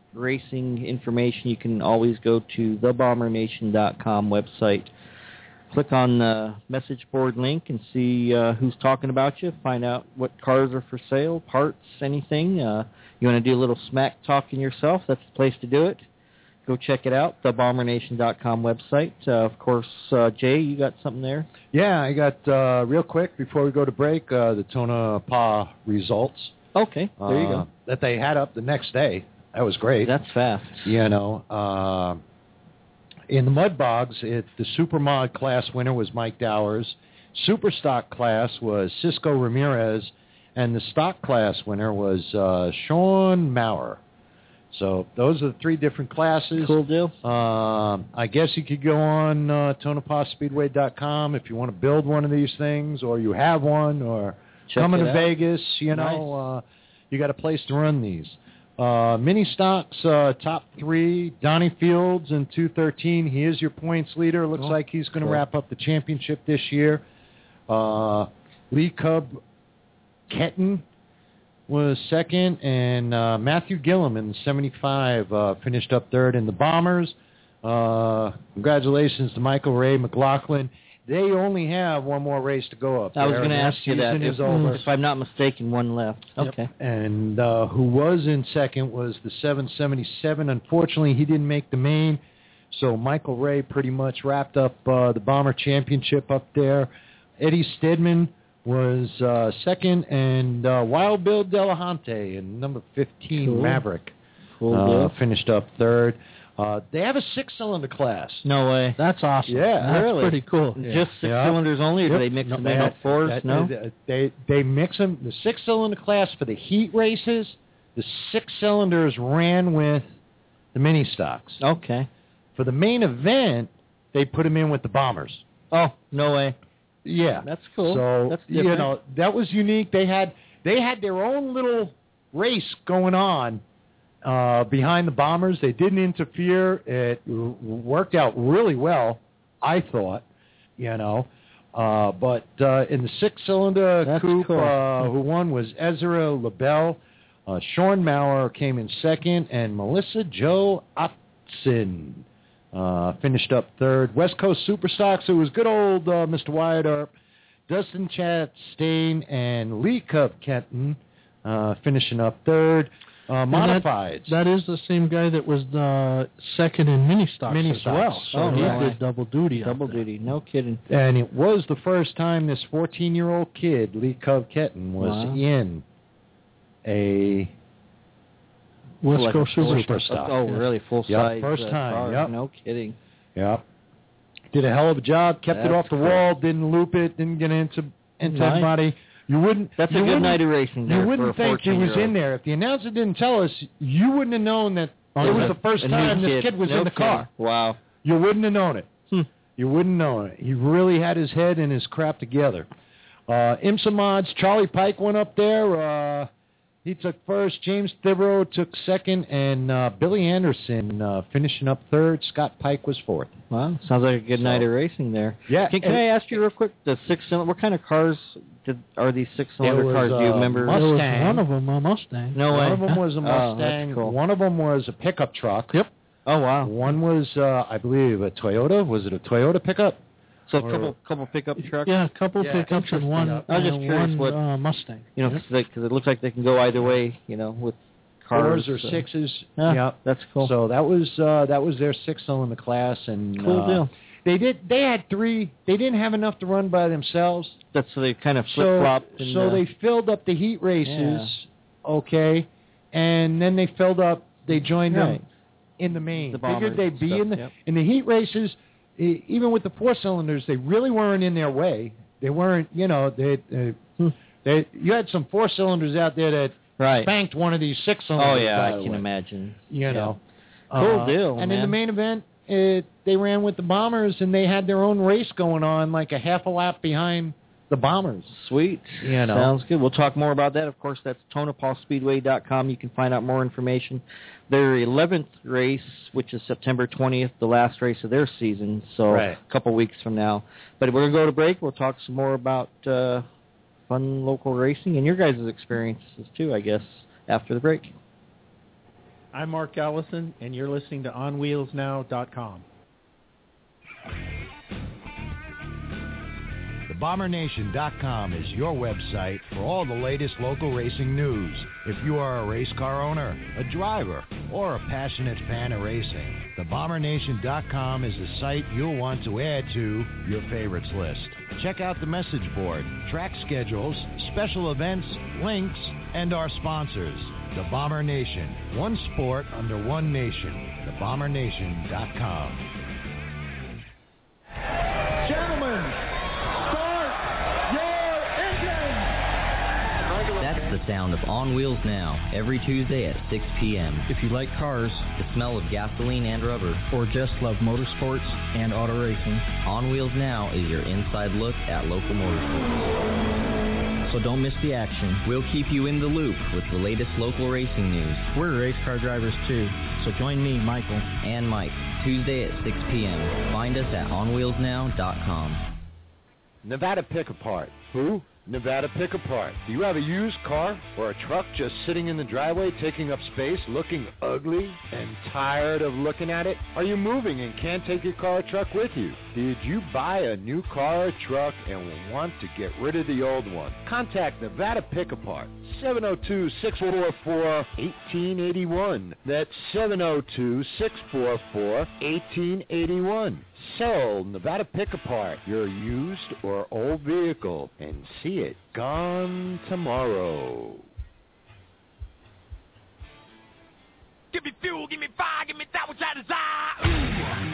racing information, you can always go to the bomber nation dot com website. Click on the message board link and see uh, who's talking about you. Find out what cars are for sale, parts, anything. Uh, you want to do a little smack talking yourself, that's the place to do it. Go check it out, the bomber nation dot com website. Uh, of course, uh, Jay, you got something there? Yeah, I got, uh, real quick, before we go to break, uh, the Tonopah results. Okay, there you uh, go. That they had up the next day. That was great. That's fast. You know, uh, in the Mud Bogs, it, the Super Mod class winner was Mike Dowers. Super Stock class was Cisco Ramirez. And the Stock class winner was uh, Sean Maurer. So those are the three different classes. Cool deal. Um, I guess you could go on uh, Tonopah Speedway dot com if you want to build one of these things, or you have one, or Check coming it to out. Vegas, you know, Nice. uh, you got a place to run these. Uh, mini stocks, uh, top three, Donnie Fields in two thirteen. He is your points leader. Looks Oh, like he's going to cool. wrap up the championship this year. Uh, Lee Cub Ketton was second, and uh, Matthew Gillum in the seventy-five uh, finished up third in the Bombers. Uh, congratulations to Michael Ray McLaughlin They only have one more race to go up. I was there, going to and ask you that. season If, is over. if I'm not mistaken, one left. Yep. Okay. And uh, who was in second was the seven seventy-seven. Unfortunately, he didn't make the main, so Michael Ray pretty much wrapped up uh, the Bomber Championship up there. Eddie Stedman was uh, second, and uh, Wild Bill Delahunty in number fifteen, Cool. Maverick, Cool uh, deal. finished up third. Uh, they have a six-cylinder class. No way. That's awesome. Yeah, That's really? pretty cool. Just six Yeah. cylinders only, or Yep. do they mix No, them they in had- with fours? that- no? They, they they mix them. The six-cylinder class for the heat races, the six cylinders ran with the mini stocks. Okay. For the main event, they put them in with the bombers. Oh, no way. Yeah, That's cool. So That's you different. know that was unique. They had they had their own little race going on uh, behind the bombers. They didn't interfere. It w- worked out really well, I thought. You know, uh, but uh, in the six-cylinder That's coupe, cool. uh, who won was Ezra LaBelle. Uh, Sean Maurer came in second, and Melissa Jo Otzen uh, finished up third. West Coast Superstocks, it was good old uh, Mister Wyatt Earp, Dustin Chastain, and Lee Cub Kenton uh, finishing up third. Uh, modifieds. That, that is the same guy that was the second in mini stocks Mini as stocks. well. So Oh, he nice. did double duty. up Double there. duty. No kidding. And it was the first time this fourteen-year-old kid, Lee Cub Kenton, was Wow. in a West Like Coast a full- Superstock. Oh, really? Full Yep, size. first uh, time, car. yep. No kidding. Yeah. Did a hell of a job. Kept it That's off the cool. wall. Didn't loop it. Didn't get into into Nice. anybody. You wouldn't. That's a you good wouldn't- night of racing there You for wouldn't a think he was fourteen-year-old. in there. If the announcer didn't tell us, you wouldn't have known that Oh, it was a- the first a new time this kid was No in the kidding. car. Wow. You wouldn't have known it. Hmm. You wouldn't know it. He really had his head and his crap together. Uh, IMSA mods, Charlie Pike went up there. Uh, he took first. James Thibodeau took second. And uh, Billy Anderson uh, finishing up third. Scott Pike was fourth. Wow. Sounds like a good So- night of racing there. Yeah. Can, can and I ask you real quick, the six cylinder, what kind of cars did, are these six It cylinder was, cars? Do you uh, remember? There was Mustang. one of them, a Mustang. No way. One of them was a Oh, that's Mustang. cool. One of them was a pickup truck. Yep. Oh, wow. One was, uh, I believe, a Toyota. Was it a Toyota pickup? So a Or- couple couple pickup trucks? Yeah, a couple Yeah, pickups and one, I was just uh, curious one what- uh, Mustang. You know, because it looks like they can go either way, you know, with cars. Fours or so- sixes. Yeah, Yeah. that's cool. So that was uh, that was their six cylinder class, and Cool uh, deal. They did. They had three. They didn't have enough to run by themselves, That's so they kind of so flip flopped. and, so uh, they filled up the heat races, okay, and then they filled up. They joined Right. them in the main. The Figured bombers they'd and be stuff, in the yep. in the heat races. e- Even with the four cylinders, they really weren't in their way. They weren't. You know, they. they Hmm. They, you had some four cylinders out there that right. banked one of these six cylinders. Oh yeah, by I the can way. imagine. You Yeah. know. Cool Uh, deal, And in the man. main event, it, they ran with the Bombers, and they had their own race going on, like a half a lap behind the Bombers. Sweet. You know. Sounds good. We'll talk more about that. Of course, that's tonopah speedway dot com. You can find out more information. Their eleventh race, which is September twentieth, the last race of their season, so Right. a couple weeks from now. But we're going to go to break. We'll talk some more about uh, fun local racing and your guys' experiences, too, I guess, after the break. I'm Mark Allison, and you're listening to on wheels now dot com. the bomber nation dot com is your website for all the latest local racing news. If you are a race car owner, a driver, or a passionate fan of racing, the bomber nation dot com is the site you'll want to add to your favorites list. Check out the message board, track schedules, special events, links, and our sponsors. The Bomber Nation, one sport under one nation. the bomber nation dot com. Gentlemen, start your engines! That's the sound of On Wheels Now, every Tuesday at six p.m. If you like cars, The smell of gasoline and rubber. or just love motorsports and auto racing, On Wheels Now is your inside look at local motorsports. so don't miss the action. We'll keep you in the loop with the latest local racing news. We're race car drivers too, so join me, Michael. And Mike, Tuesday at six p.m. Find us at on wheels now dot com. Nevada Pick Apart. Who? Nevada Pick Apart. Do you have a used car or a truck just sitting in the driveway taking up space, looking ugly, and tired of looking at it? Are you moving and can't take your car or truck with you? Did you buy a new car or truck and want to get rid of the old one? Contact Nevada Pick Apart, seven oh two, six four four, one eight eight one. That's seven oh two, six four four, one eight eight one. Sell Nevada Pick Apart your used or old vehicle and see it gone tomorrow. Give me fuel, give me fire, give me that which I desire.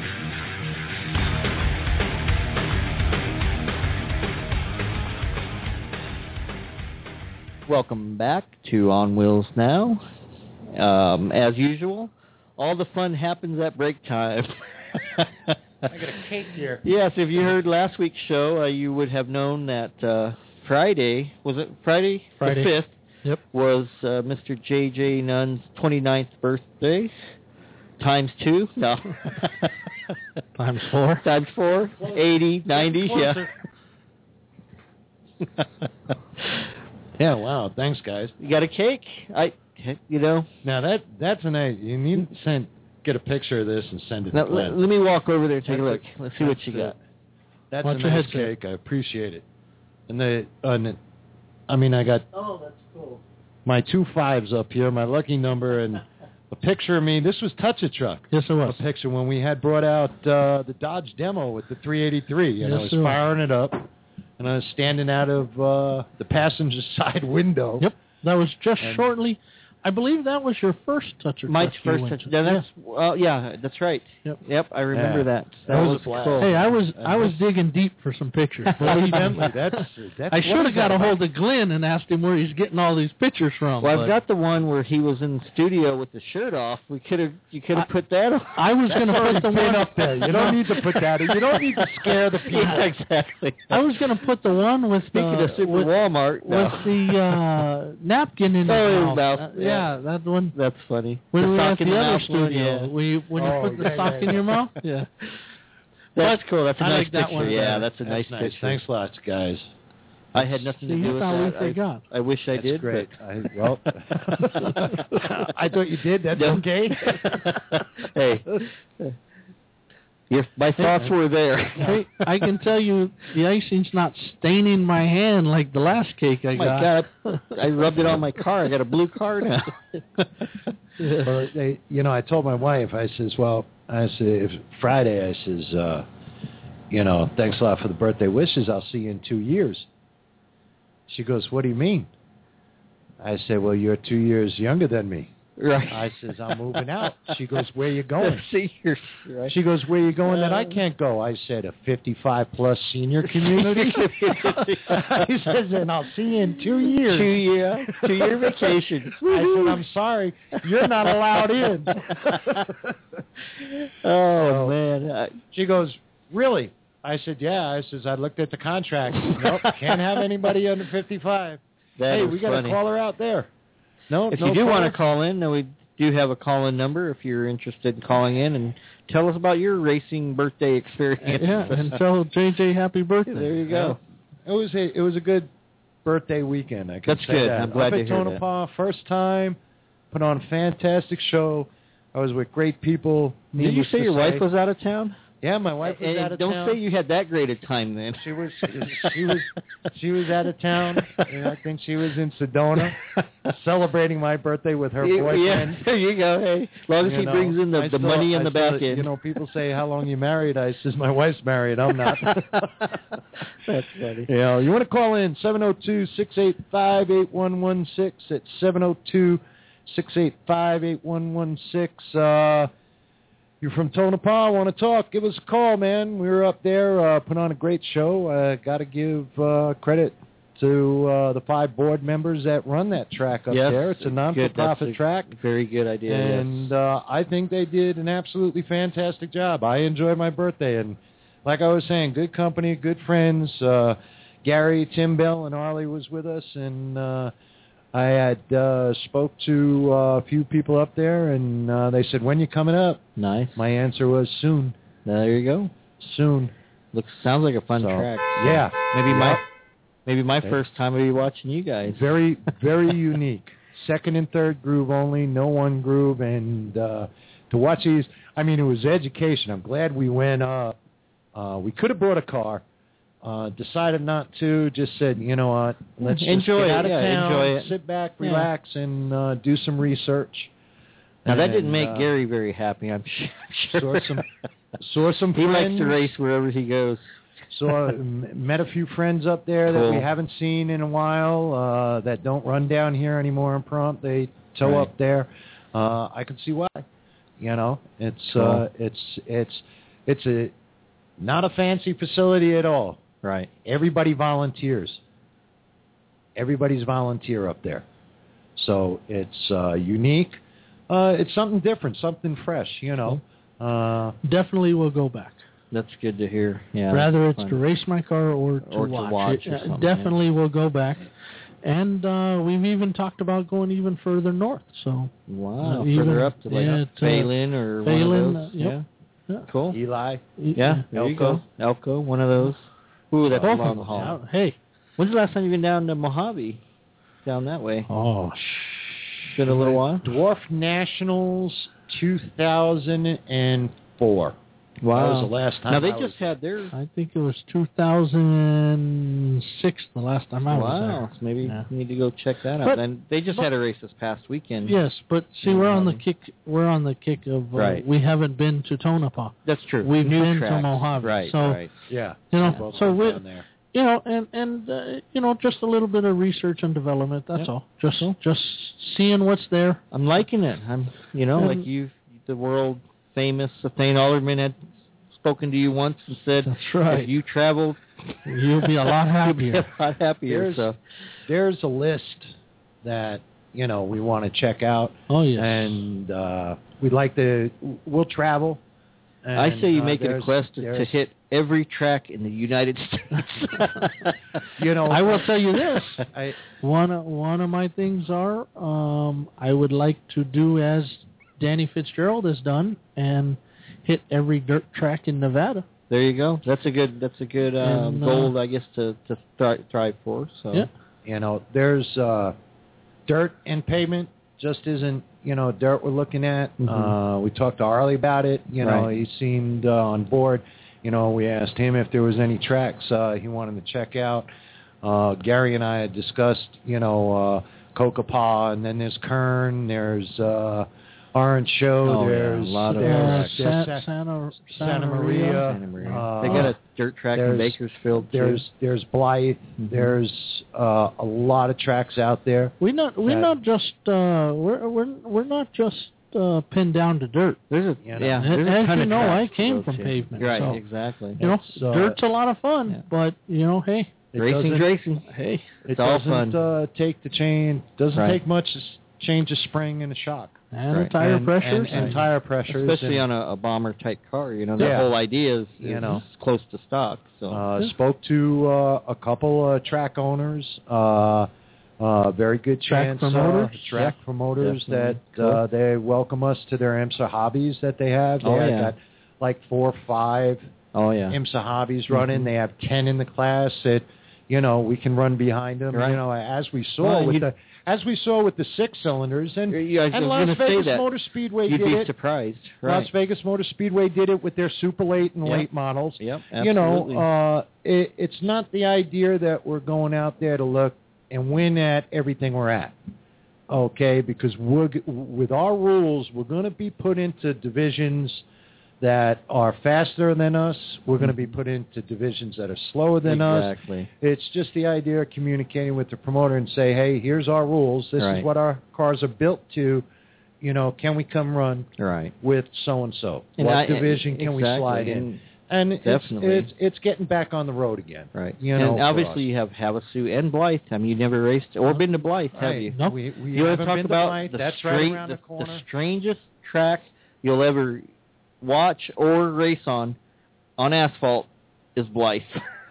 Ooh. Welcome back to On Wheels Now. Um, as usual, all the fun happens at break time. I got a cake here. Yes, if you heard last week's show, uh, you would have known that uh, Friday, was it Friday? Friday. The fifth, Yep. was uh, Mister J J Nunn's twenty-ninth birthday. Times two? No. Times four. Times four? eighty, ninety, yeah. Yeah, wow. Thanks, guys. You got a cake? I, you know. Now, that that's a nice, you need to send, get a picture of this and send it Now, to let, Glenn. let me walk over there and take That's a look. a- Let's see what that's you a- got. That's Watch a your nice headset. cake. I appreciate it. And the, uh, and the, I mean, I got Oh, that's cool. my two fives up here, my lucky number, and a picture of me. This was Touch a Truck. Yes, it was. A picture when we had brought out uh, the Dodge demo with the three eighty-three, and Yes, I was it was. firing it up, and I was standing out of uh, the passenger side window. Yep. That was just And- shortly. I believe that was your first touch or My truck you first went touch. to. Yeah, that's, well, yeah, that's right. Yep. Yep, I remember Yeah. that. That, That was, was a blast. cool. Hey, I was I was digging deep for some pictures. Believe me. Evidently, that's, that's I what should have is got that a about? hold of Glenn and asked him where he's getting all these pictures from. Well, but I've got the one where he was in the studio with the shirt off. We could have, you could have I- put that on. I was going to That's put the already one pinned up there. You don't need to put that in. You don't need to scare the people. Yeah, exactly. I was going to put the one with Speaking uh, of Super with, Walmart, no. with the uh, napkin in the Oh, his mouth. mouth, Uh, yeah. yeah, that one. That's funny. When The we were sock at in the the other mouth one, studio, yeah. when you, when you Oh, put the yeah, sock yeah, in your yeah. mouth. Yeah. That's cool. That's a I nice like that picture. one Yeah, better. that's a nice, That's nice. picture. Thanks lots, guys. I had nothing See, to do that's with how that. we I, forgot. I wish I That's did. great. But I, well, I thought you did. That's No. okay. hey, yes, my thoughts were there. Hey, I can tell you the icing's not staining my hand like the last cake I Oh my got. God, I rubbed it on my car. I got a blue car now. Well, they, you know, I told my wife, I says, well, I said, if Friday, I says, uh, you know, thanks a lot for the birthday wishes. I'll see you in two years. She goes, what do you mean? I said, well, you're two years younger than me. Right. I says, I'm moving out. She goes, where you going? Senior, right? She goes, where you going that I can't go? I said, a fifty-five plus senior community. He says, and I'll see you in two years. Two year, two year vacation. I said, I'm sorry, you're not allowed in. Oh man, I, She goes, really? I said, yeah. I says, I looked at the contract. Nope, can't have anybody under fifty-five. that Hey, is we got to funny. call her out there. No, If no you do want to callers? call in, then we do have a call-in number if you're interested in calling in and tell us about your racing birthday experience. Yeah, and tell J J happy birthday. There you go. It was a it was a good birthday weekend. I can That's say good. that. I'm glad Up to at hear that. Tonopah, first time, put on a fantastic show. I was with great people. Did you needless say to your wife say. was out of town? Yeah, my wife was And out of don't town. say you had that great a time then. She was she was she was out of town. And I think she was in Sedona celebrating my birthday with her Yeah, boyfriend. Yeah, there you go. Hey, as long as You he know, brings in the, I the still- money I in the still- back end. You know, people say, how long you married? I says, my wife's married. I'm not. That's funny. You know, you want to call in seven oh two, six eight five, eight one one six. It's seven oh two, six eight five, eight one one six. Uh, you're from Tonopah, want to talk, give us a call, man. We were up there, uh, put on a great show. Uh, got to give uh, credit to uh, the five board members that run that track up Yes, there. It's a good. non-for-profit That's a track. Very good idea. And yes. uh, I think they did an absolutely fantastic job. I enjoyed my birthday. And like I was saying, good company, good friends. Uh, Gary, Tim Bell, and Arlie was with us. And uh, I had uh, spoke to uh, a few people up there, and uh, they said, when you coming up? Nice. My answer was soon. There you go. Soon. Looks sounds like a fun So, track. yeah. Maybe Yep. my Maybe my first time I'll be watching you guys. Very, very unique. Second and third groove only, no one groove, and uh, to watch these, I mean, it was education. I'm glad we went. Uh, uh, we could have brought a car. Uh, decided not to. Just said, you know what? Let's just enjoy get it. out of Yeah, town, enjoy it. sit back, Yeah. relax, and uh, do some research. Now that And, didn't make uh, Gary very happy. I'm sure. Saw some, saw some He friends. likes to race wherever he goes. Saw m- met a few friends up there that Cool. we haven't seen in a while. Uh, that don't run down here anymore in Prompt. They tow Right. up there. Uh, I can see why. You know, it's Cool. uh, it's it's it's a not a fancy facility at all. Right. Everybody volunteers. Everybody's volunteer up there. So it's uh, unique. Uh, it's something different, something fresh, you know. Uh, Definitely will go back. That's good to hear. Yeah. Rather that's it's fun. to race my car or to Or to watch. watch it, or uh, something, definitely will go back. And uh, we've even talked about going even further north. So Wow. uh, Further even- up to like yeah, to Phelan or Phelan, one of those. uh, yep. Yeah. Yeah. Cool. Eli. Yeah. There you go. Elko, one of those. Ooh, that's a Both of long them. haul. Yeah. Hey. When's the last time you've been down to Mojave? Down that way. Oh, It's been a little while. Dwarf Nationals two thousand four. Wow. That was the last time Now they I just was- had their. I think it was two thousand six the last time I was Wow. there. So maybe Yeah. you need to go check that out. But- And they just but- had a race this past weekend. Yes, but see, we're on the kick. We're on the kick of uh, Right. we haven't been to Tonopah. That's true. We've New been tracks. to Mojave. Right. So right. Yeah. you know, Both so went we, down there. you know, and and uh, you know, just a little bit of research and development. That's Yep. all. Just Cool. just seeing what's there. I'm liking it. I'm, you know, And- like you, the world famous Thane Alderman had spoken to you once and said, That's right. if you traveled, You'll be a lot you'll be happier. a lot happier. There's, So there's a list that, you know, we want to check out. Oh yes. And uh, we'd like to, we'll travel. And, I say you uh, make it a there's- quest to, to there's- hit every track in the United States. You know, I will tell you this. I, One of, one of my things are um, I would like to do as Danny Fitzgerald has done and hit every dirt track in Nevada. There you go. That's a good. That's a good um, And, uh, goal, I guess, to to thri- thrive for. So Yeah. you know, there's uh, dirt and pavement just isn't, you know, dirt we're looking at. Mhm. Uh, we talked to Arlie about it. You know, Right. he seemed uh, on board. You know, we asked him if there was any tracks uh, he wanted to check out. Uh, Gary and I had discussed, you know, uh, Kokopah, and then there's Kern, there's uh, Orange Show, Oh, yeah, there's a lot of there's, Uh, those. there's Sa- Sa- Santa, Santa Maria. Santa Maria. Uh, they got a dirt track in there's- Bakersfield too. There's there's Blythe. Mhm. There's uh, a lot of tracks out there. We not we're That- not just uh, we're we're we're not just uh, pinned down to dirt. There's a You know. yeah. As- There's a as ton you of know, tracks I to came go from to. pavement, Right. so- Exactly. You know, It's, uh, dirt's a lot of fun, yeah. but you know, hey, It Racing's doesn't- racing. hey, It It's all doesn't fun. uh, take the chain. Doesn't Right. take much to s- change a spring and a shock. and Right. tire and, pressures, and, and tire pressures. Especially and, on a, a bomber type car, you know, the Yeah. whole idea is, You is know. close to stock. So Uh, spoke to uh, a couple uh, track owners. Uh, uh, very good Track chance. promoters? Uh, track Yeah. promoters that Definitely. uh, they welcome us to their IMSA hobbies that they have. They Oh, have yeah. got like four or five oh yeah, IMSA hobbies running. Mhm. They have ten in the class that, you know, we can run behind them. Right. You know, as we saw Well, with you- the as we saw with the six cylinders and, Yeah, I was and Las gonna say Vegas that. Motor Speedway you'd did be it. surprised. Las Right. Vegas Motor Speedway did it with their super late and Yep. late models. Yep. You know, Absolutely. uh, it, it's not the idea that we're going out there to look and win at everything we're at. Okay, because we're g- with our rules, we're going to be put into divisions that are faster than us. We're going to be put into divisions that are slower than us. exactly. It's just the idea of communicating with the promoter and say, hey, here's our rules. This Right. is what our cars are built to. You know, can we come run Right. with so-and-so? And What I- division can we exactly, slide in? and- And it's, Definitely. it's it's getting back on the road again. Right. You know, and for obviously us. you have Havasu and Blythe. I mean, you never raced or been to Blythe, have Right. you? Nope. We, we You ever haven't talk been to about Blythe. the, That's stra- right around the, the corner. the strangest track you'll ever watch or race on on asphalt is Blythe.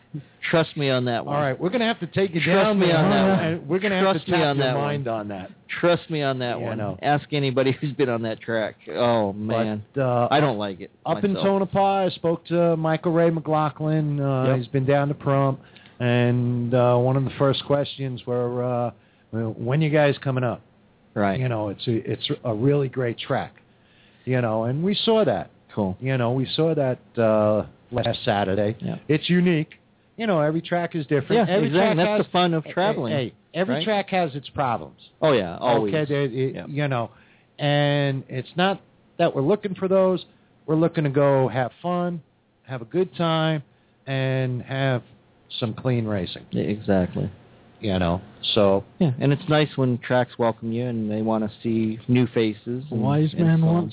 Trust me on that one. All right, we're going to have to take you Trust down me there, on that one. and we're going to have Trust to me tap on your that one. mind on that. Trust me on that You one. know. Ask anybody who's been on that track. Oh man, But, uh, I don't like it. Up in myself. Tonopah, I spoke to Michael Ray McLaughlin. Uh, Yep. He's been down to Prump. And uh, one of the first questions were, uh, when you guys coming up? Right. You know, it's a, it's a really great track. You know, and we saw that. Cool. You know, we saw that uh, last Saturday. Yeah. It's unique. You know, every track is different. Yeah, every exactly. track That's has, the fun of traveling. Hey, every right? track has its problems. Oh, yeah, always. Okay, they, it, Yep. you know, and it's not that we're looking for those. We're looking to go have fun, have a good time, and have some clean racing. Yeah, exactly. You know, so yeah, and it's nice when tracks welcome you and they want to see new faces. A and, wise and man so once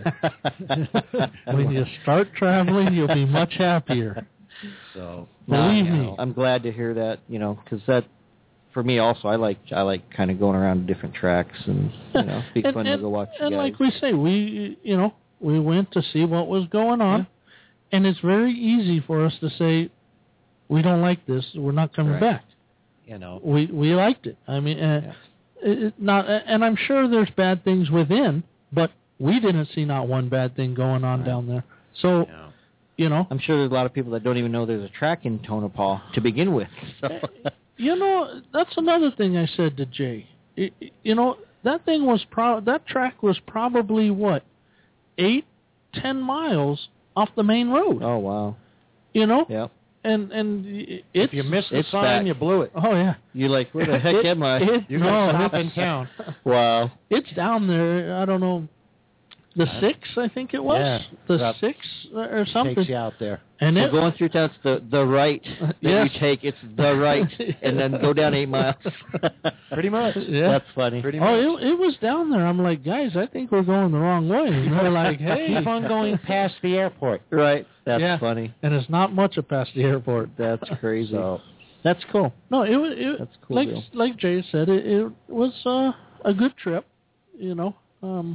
said, when you start traveling, you'll be much happier. So believe you me, know, I'm glad to hear that. You know, because that, for me also, I like I like kind of going around to different tracks and you know, it's and, fun and, to go watch. You and guys. like we say, we you know we went to see what was going on, yeah. and it's very easy for us to say, we don't like this, we're not coming right. back. You know, we we liked it. I mean, uh, yeah. it, not, and I'm sure there's bad things within, but we didn't see not one bad thing going on right. down there. So, yeah. you know, I'm sure there's a lot of people that don't even know there's a track in Tonopah to begin with. So. You know, that's another thing I said to Jay. It, you know, that thing was pro- that track was probably what, eight, ten miles off the main road. Oh wow. You know. Yep. And and it's, if you missed the it's sign, back. you blew it. Oh yeah. You're like, where the heck it, am I? It, You're no, gonna stop it's, in town. Wow. It's down there. I don't know. The Uh, six, I think it was. Yeah, the about six or something. Takes you out there. And so it, going through town, it's the the right that Yes. you take. It's the right, and then go down eight miles. Pretty much. Yeah. That's funny. Pretty much. Oh, it, it was down there. I'm like, guys, I think we're going the wrong way. And they're like, hey, Keep on going past the airport. Right. That's Yeah. funny. and it's not much of past the airport. That's crazy. So, That's cool. No, it was. It, That's cool. like deal. like Jay said, it, it was uh, a good trip. You know, um,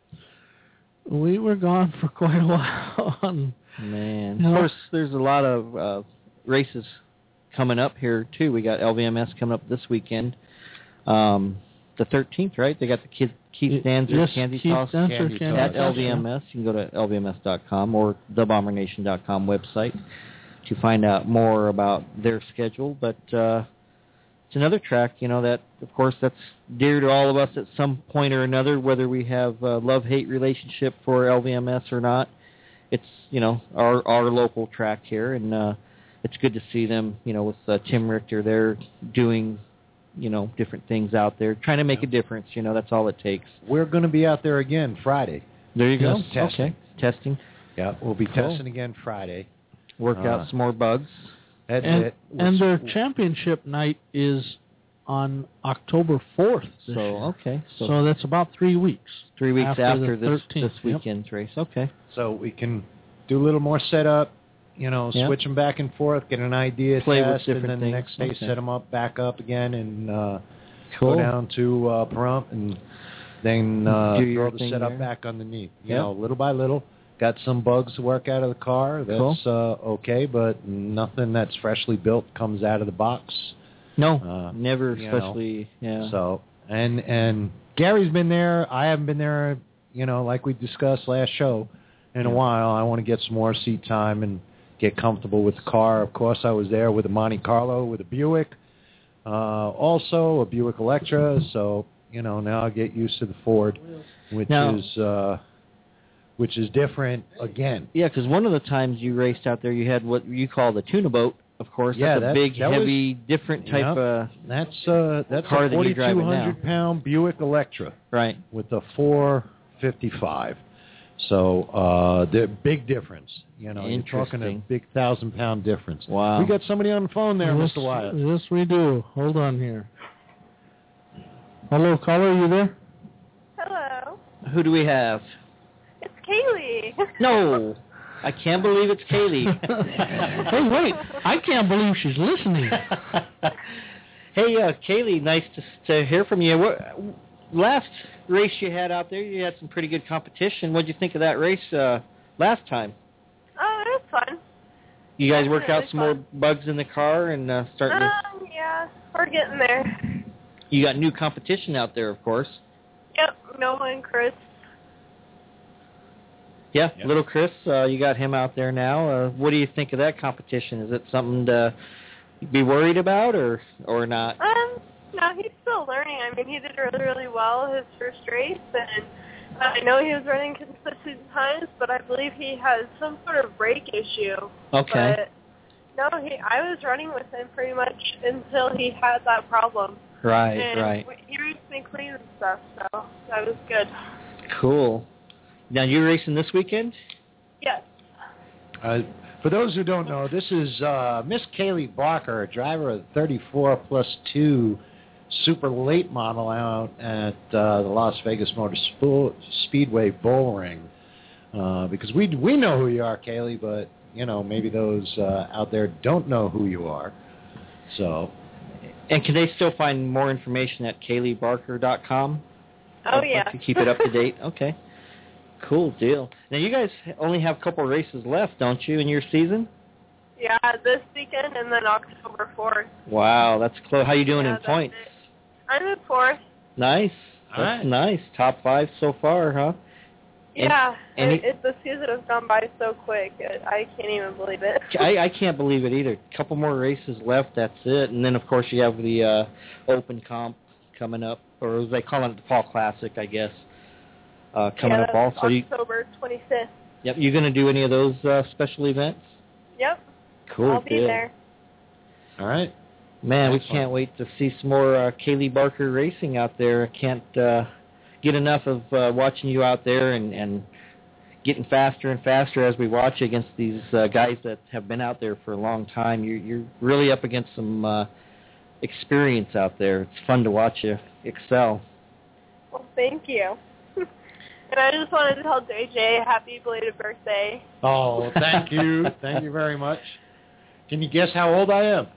we were gone for quite a while. and, Man. You know? Of course, there's a lot of uh, races coming up here too. We got L V M S coming up this weekend, um, the thirteenth, right? They got the Keith, Keith Dancer yes, Candy Keith Toss Dancer, Candy Candy at Toss, L V M S. You can go to L V M S dot com or the bomber nation dot com website to find out more about their schedule. But uh, it's another track, you know, that, of course, that's dear to all of us at some point or another, whether we have a love-hate relationship for L V M S or not. It's, you know, our our local track here, and uh, it's good to see them, you know, with uh, Tim Richter there doing, you know, different things out there, trying to make a difference. You know, that's all it takes. we're going to be out there again Friday. There you go. Yes, testing. Okay. Testing. Yeah, we'll be Cool. testing again Friday. Work Uh, out some more bugs. That's and, it. and their We'll- championship night is on October fourth. So, okay. So, So that's about three weeks. three weeks after after, the this, thirteenth. this Yep. weekend's race. Okay. So we can do a little more setup, you know, Yeah. switch them back and forth, get an idea Play with test, and different then the things. next day Okay. set them up, back up again, and uh, Cool. go down to uh, Pahrump, and then uh, Do throw your the thing setup there. back underneath. You Yep. know, little by little. Got some bugs to work out of the car. That's Cool. uh, okay, but nothing that's freshly built comes out of the box. No, Uh, never, you know, especially, yeah. So and and Gary's been there. I haven't been there. You know, like we discussed last show, in a while. I want to get some more seat time and get comfortable with the car. Of course, I was there with a Monte Carlo, with a Buick, uh, also a Buick Electra. So you know, now I get used to the Ford, which Now- is uh, which is different again. Yeah, because one of the times you raced out there, you had what you call the tuna boat. Of course, Yeah, that's a that- big, that was- heavy, different type Yep. of That's uh, that's car a that you're driving forty-two hundred pound Buick Electra, right with a four fifty-five. So uh, the big difference. You know, you're talking a Interesting. big thousand pound difference. Wow. We got somebody on the phone there, yes, Mister Wyatt. Yes, we do. Hold on here. Hello, caller, you there? Hello. Who do we have? It's Kaylee. No, I can't believe it's Kaylee. Hey, wait! I can't believe she's listening. Hey, uh, Kaylee, nice to to hear from you. What, last race you had out there, you had some pretty good competition. What did you think of that race uh, last time? Oh, it was fun. You guys worked out Definitely some more bugs in the car and uh, starting to. Um, yeah, we're getting there. You got new competition out there, of course. Yep, Noah and Chris. Yeah, Yep. little Chris, uh, you got him out there now. Uh, what do you think of that competition? Is it something to be worried about, or or not? Um, no, he's still learning. I mean, he did really, really well his first race, and I know he was running consistent times, but I believe he has some sort of brake issue. Okay. But no, he. I was running with him pretty much until he had that problem. Right, and right. He raced me clean and stuff, so that was good. Cool. Now, you're racing this weekend? Yes. Uh, for those who don't know, this is uh, Miss Kaylee Barker, a driver of the thirty-four plus two super late model out at uh, the Las Vegas Motor Sp- Speedway Bullring. Uh, because we we know who you are, Kaylee, but you know maybe those uh, out there don't know who you are. So. And can they still find more information at kaylee barker dot com? Oh, yeah. To keep it up to date? Okay. Cool deal. Now, you guys only have a couple of races left, don't you, in your season? Yeah, this weekend and then October fourth. Wow, that's close. How you doing Yeah, in points? it. I'm in fourth. Nice. All That's right. nice. Top five so far, huh? And- Yeah, and it, he- it, the season has gone by so quick. It, I can't even believe it. I, I can't believe it either. A couple more races left, that's it. And then, of course, you have the uh, Open Comp coming up, or as they call it, the Fall Classic, I guess, uh, coming yeah, up also. You, October twenty-fifth. yep, you going to do any of those uh, special events? Yep. Cool I'll be deal. there. All right. Man, we Excellent. can't wait to see some more uh, Kaylee Barker racing out there. I can't uh, get enough of uh, watching you out there and, and getting faster and faster as we watch against these uh, guys that have been out there for a long time. You're, you're really up against some uh, experience out there. It's fun to watch you excel. Well, thank you. And I just wanted to tell J J happy belated birthday. Oh, thank you. Thank you very much. Can you guess how old I am?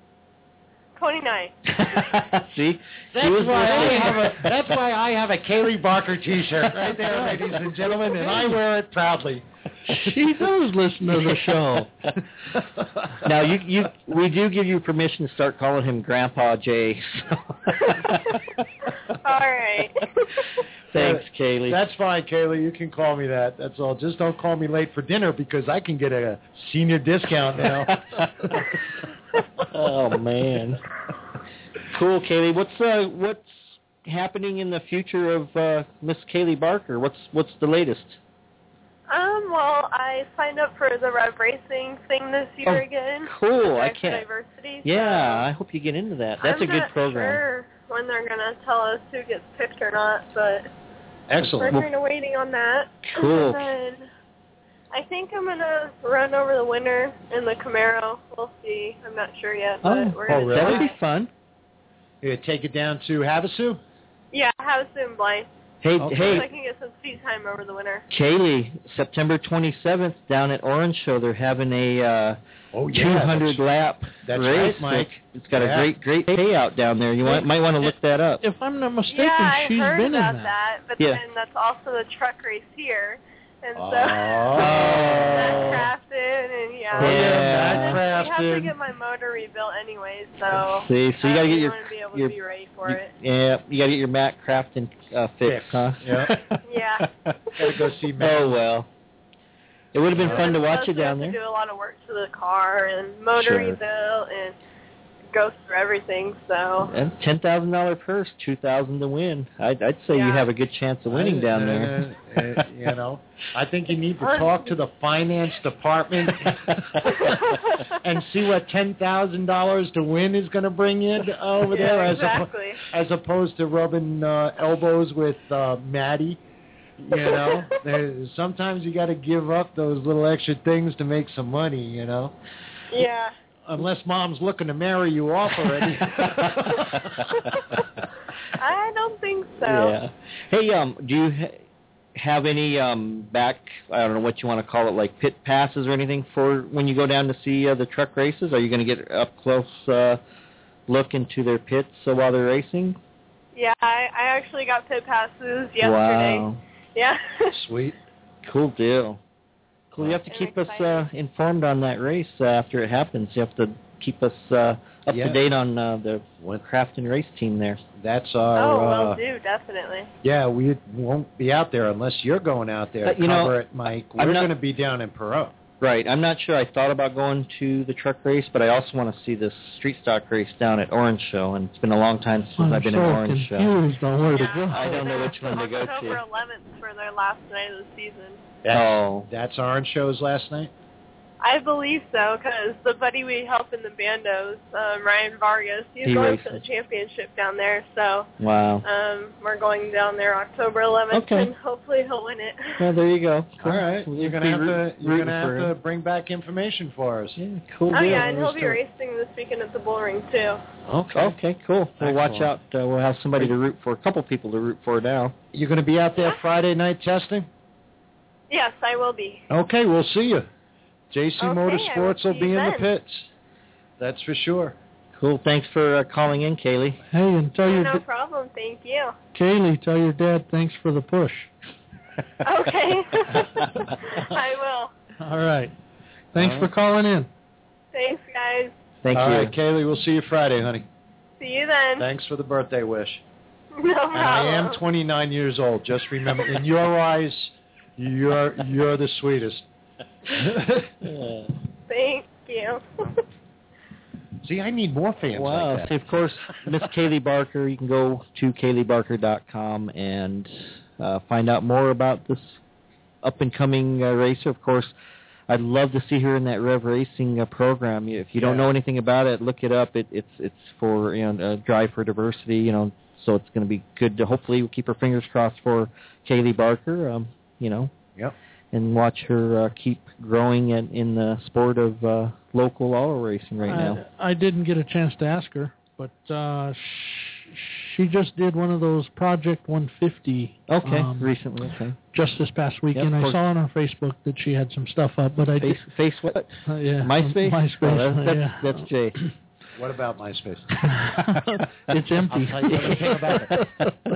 twenty-nine. See? That's She was why, I listening. have a, that's why I have a Kaylee Barker T-shirt right there, ladies and gentlemen, and I wear it proudly. She does listen to the show. Now, you, you, we do give you permission to start calling him Grandpa Jay. So. All right. Thanks, Kaylee. That's fine, Kaylee. You can call me that. That's all. Just don't call me late for dinner because I can get a senior discount now. Oh man. Cool, Kaylee. What's uh what's happening in the future of uh, Miss Kaylee Barker? What's what's the latest? Um, well, I signed up for the Rev Racing thing this year Oh, again. cool. for I Extra can't. Diversity, Yeah, so I hope you get into that. That's I'm a good not program. sure when they're going to tell us who gets picked or not, but Excellent. we're kind of waiting on that. Cool. And then I think I'm going to run over the winter in the Camaro. We'll see. I'm not sure yet, but Oh, we're going to really? that would try. be fun. You take it down to Havasu? Yeah, have soon, Blythe. Hey, Okay. So hey, I can get some speed time over the winter. Kaylee, September twenty-seventh down at Orange Show, they're having a uh, Oh, yeah. two hundred that's- lap that's race. right, Mike. It's got Yeah. a great, great payout down there. You want, might want to look that up. If I'm not mistaken, Yeah, I she's heard been about in that. that, but Yeah. then that's also the truck race here. And so Oh. Matt Crafton and yeah. Oh, yeah, Matt And then I have to Crafton. get my motor rebuilt anyways, so See, so you got to I get really your, want to be able your to be ready for you- it. yeah, you got to get your Matt Crafton uh, fix, Fix. huh? Yeah. Yeah. Gotta go see Matt. Oh well, it would have been And fun to then watch you plus we down have there. to do a lot of work to the car and motor Sure. rebuilt and go through everything. So And ten thousand dollar purse, two thousand to win. I'd, I'd say you Yeah. have a good chance of winning down there. Uh, uh, you know, I think you need to talk to the finance department and see what ten thousand dollars to win is going to bring in over yeah, there, as, oppo- exactly. as opposed to rubbing uh, elbows with uh, Maddie. You know, There's, sometimes you got to give up those little extra things to make some money. You know, Yeah. unless mom's looking to marry you off already. I don't think so. Yeah. Hey, um, do you ha- have any um back? I don't know what you want to call it, like pit passes or anything for when you go down to see uh, the truck races? Are you going to get up close uh, look into their pits uh, while they're racing? Yeah, I, I actually got pit passes yesterday. Wow. Yeah. Sweet. Cool deal. Cool. You have to I'm keep us uh, excited. informed on that race uh, after it happens. You have to keep us uh, up Yeah. to date on uh, the Crafton race team there. That's our. Oh, uh, will do, definitely. Yeah, we won't be out there unless you're going out there But, to you know, cover it, Mike. I'm We're not- going to be down in Perot. Right. I'm not sure. I thought about going to the truck race, but I also want to see this street stock race down at Orange Show, and it's been a long time since I'm I've been so in Orange Show. confused on where to go. I don't know which one to go to. October eleventh for their last night of the season. That's, oh. That's Orange Show's last night? I believe so, because the buddy we help in the bandos, um, Ryan Vargas, he's he going races. to the championship down there. So Wow. um, we're going down there October eleventh, Okay. and hopefully he'll win it. Well, there you go. All right. We'll You're going be to have root- to you're rooting gonna for have to him. bring back information for us. Yeah, cool Oh deal. yeah, and he'll be Understood. racing this weekend at the bull ring too. Okay. Okay, cool. We'll watch Excellent. out. Uh, we'll have somebody to root for, a couple people to root for now. You're going to be out there Friday night testing? Yes, I will be. Okay, we'll see you. J C Okay, I will Motorsports will see be you in the then. pits. That's for sure. Cool. Thanks for uh, calling in, Kaylee. Hey, and tell your No d- problem. Thank you. Kaylee, tell your dad thanks for the push. Okay. I will. All right. Thanks All for right. calling in. Thanks, guys. Thank All you. right, Kaylee, we'll see you Friday, honey. See you then. Thanks for the birthday wish. No problem. And I am twenty-nine years old. Just remember, in your eyes, you're you're the sweetest. Thank you. See, I need more fans Wow. like See, that. of course, Miss Kaylee Barker, you can go to kaylee barker dot com and uh, find out more about this up-and-coming uh, racer. Of course, I'd love to see her in that Rev Racing uh, program. If you don't Yeah. know anything about it, look it up. It, it's it's for, you know, uh, Drive for Diversity, you know, so it's going to be good to hopefully we'll keep our fingers crossed for Kaylee Barker, um, you know. Yep. And watch her uh, keep growing in, in the sport of uh, local auto racing right now. I, I didn't get a chance to ask her, but uh, sh- she just did one of those Project one fifty. Okay, um, recently, okay. Just this past weekend. Yep, I for- saw on her Facebook that she had some stuff up, but I Face, did. face what? Uh, yeah, MySpace? MySpace. Oh, that's, that's, yeah. that's Jay. What about MySpace? It's empty. I'll tell you everything about it.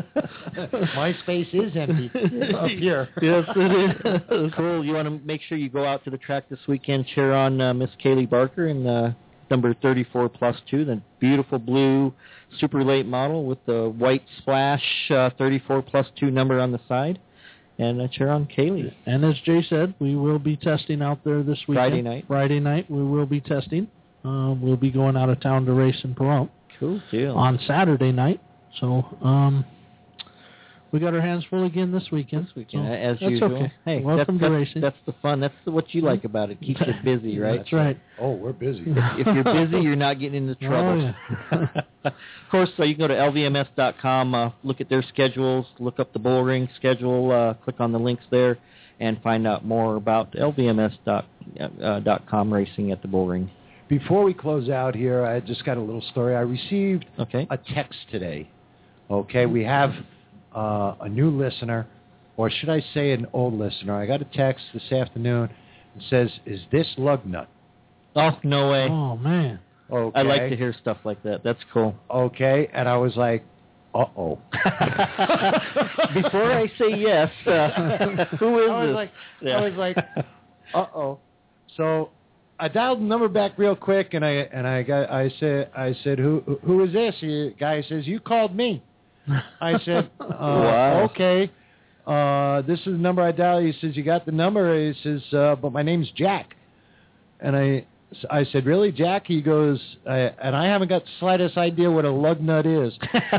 MySpace is empty up here. Yes, it is. Cool. You want to make sure you go out to the track this weekend, cheer on uh, Miss Kaylee Barker in uh, number thirty-four plus two, the beautiful blue super late model with the white splash uh, thirty-four plus two number on the side. And uh, cheer on Kaylee. And as Jay said, we will be testing out there this weekend. Friday night. Friday night, we will be testing. Uh, we'll be going out of town to race in Pahrump Cool deal. on Saturday night. So um, we got our hands full again this weekend. This weekend, So as that's usual. okay. Hey, Welcome that's, to that's, racing. that's the fun. That's the, what you like about it. Keeps you busy, right? That's right. Oh, we're busy. If you're busy, you're not getting into trouble. Oh, yeah. Of course, so you can go to L V M S dot com, uh, look at their schedules, look up the bull ring schedule, uh, click on the links there, and find out more about L V M S dot com racing at the bull ring. Before we close out here, I just got a little story. I received Okay. a text today. Okay, we have uh, a new listener, or should I say an old listener. I got a text this afternoon that says, "Is this Lugnut?" Oh, no way. Oh, man. Okay. I like to hear stuff like that. That's cool. Okay, and I was like, uh-oh. Before I say yes, uh, who is I was this? like, Yeah. I was like, uh-oh. So I dialed the number back real quick, and I and I got I said I said who who is this? The guy says you called me. I said uh, Wow. okay. Uh, this is the number I dialed. He says you got the number. He says uh, but my name's Jack, and I I said really Jack? He goes I, and I haven't got the slightest idea what a lug nut is.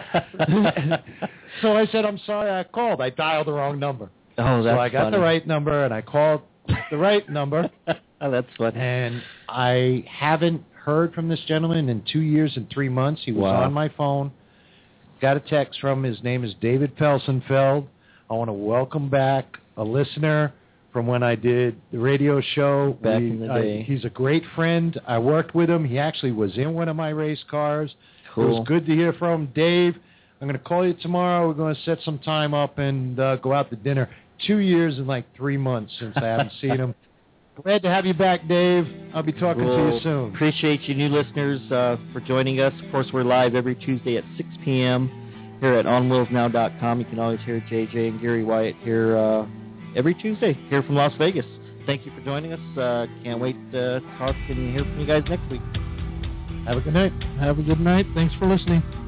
So I said I'm sorry I called. I dialed the wrong number. Oh, that's so I got funny. the right number, and I called the right number. Oh, that's funny. And I haven't heard from this gentleman in two years and three months. He was Wow. on my phone. Got a text from him. His name is David Felsenfeld. I want to welcome back a listener from when I did the radio show. Back We- in the I- day. he's a great friend. I worked with him. He actually was in one of my race cars. It Cool. was good to hear from him. Dave, I'm going to call you tomorrow. We're going to set some time up and uh, go out to dinner. Two years and like three months since I haven't seen him. Glad to have you back, Dave. I'll be talking to Cool. you soon. Appreciate you new listeners uh, for joining us. Of course, we're live every Tuesday at six p.m. here at on wheels now dot com. You can always hear J J and Gary Wyatt here uh, every Tuesday here from Las Vegas. Thank you for joining us. Uh, can't wait to talk and hear from you guys next week. Have a good night. Have a good night. Thanks for listening.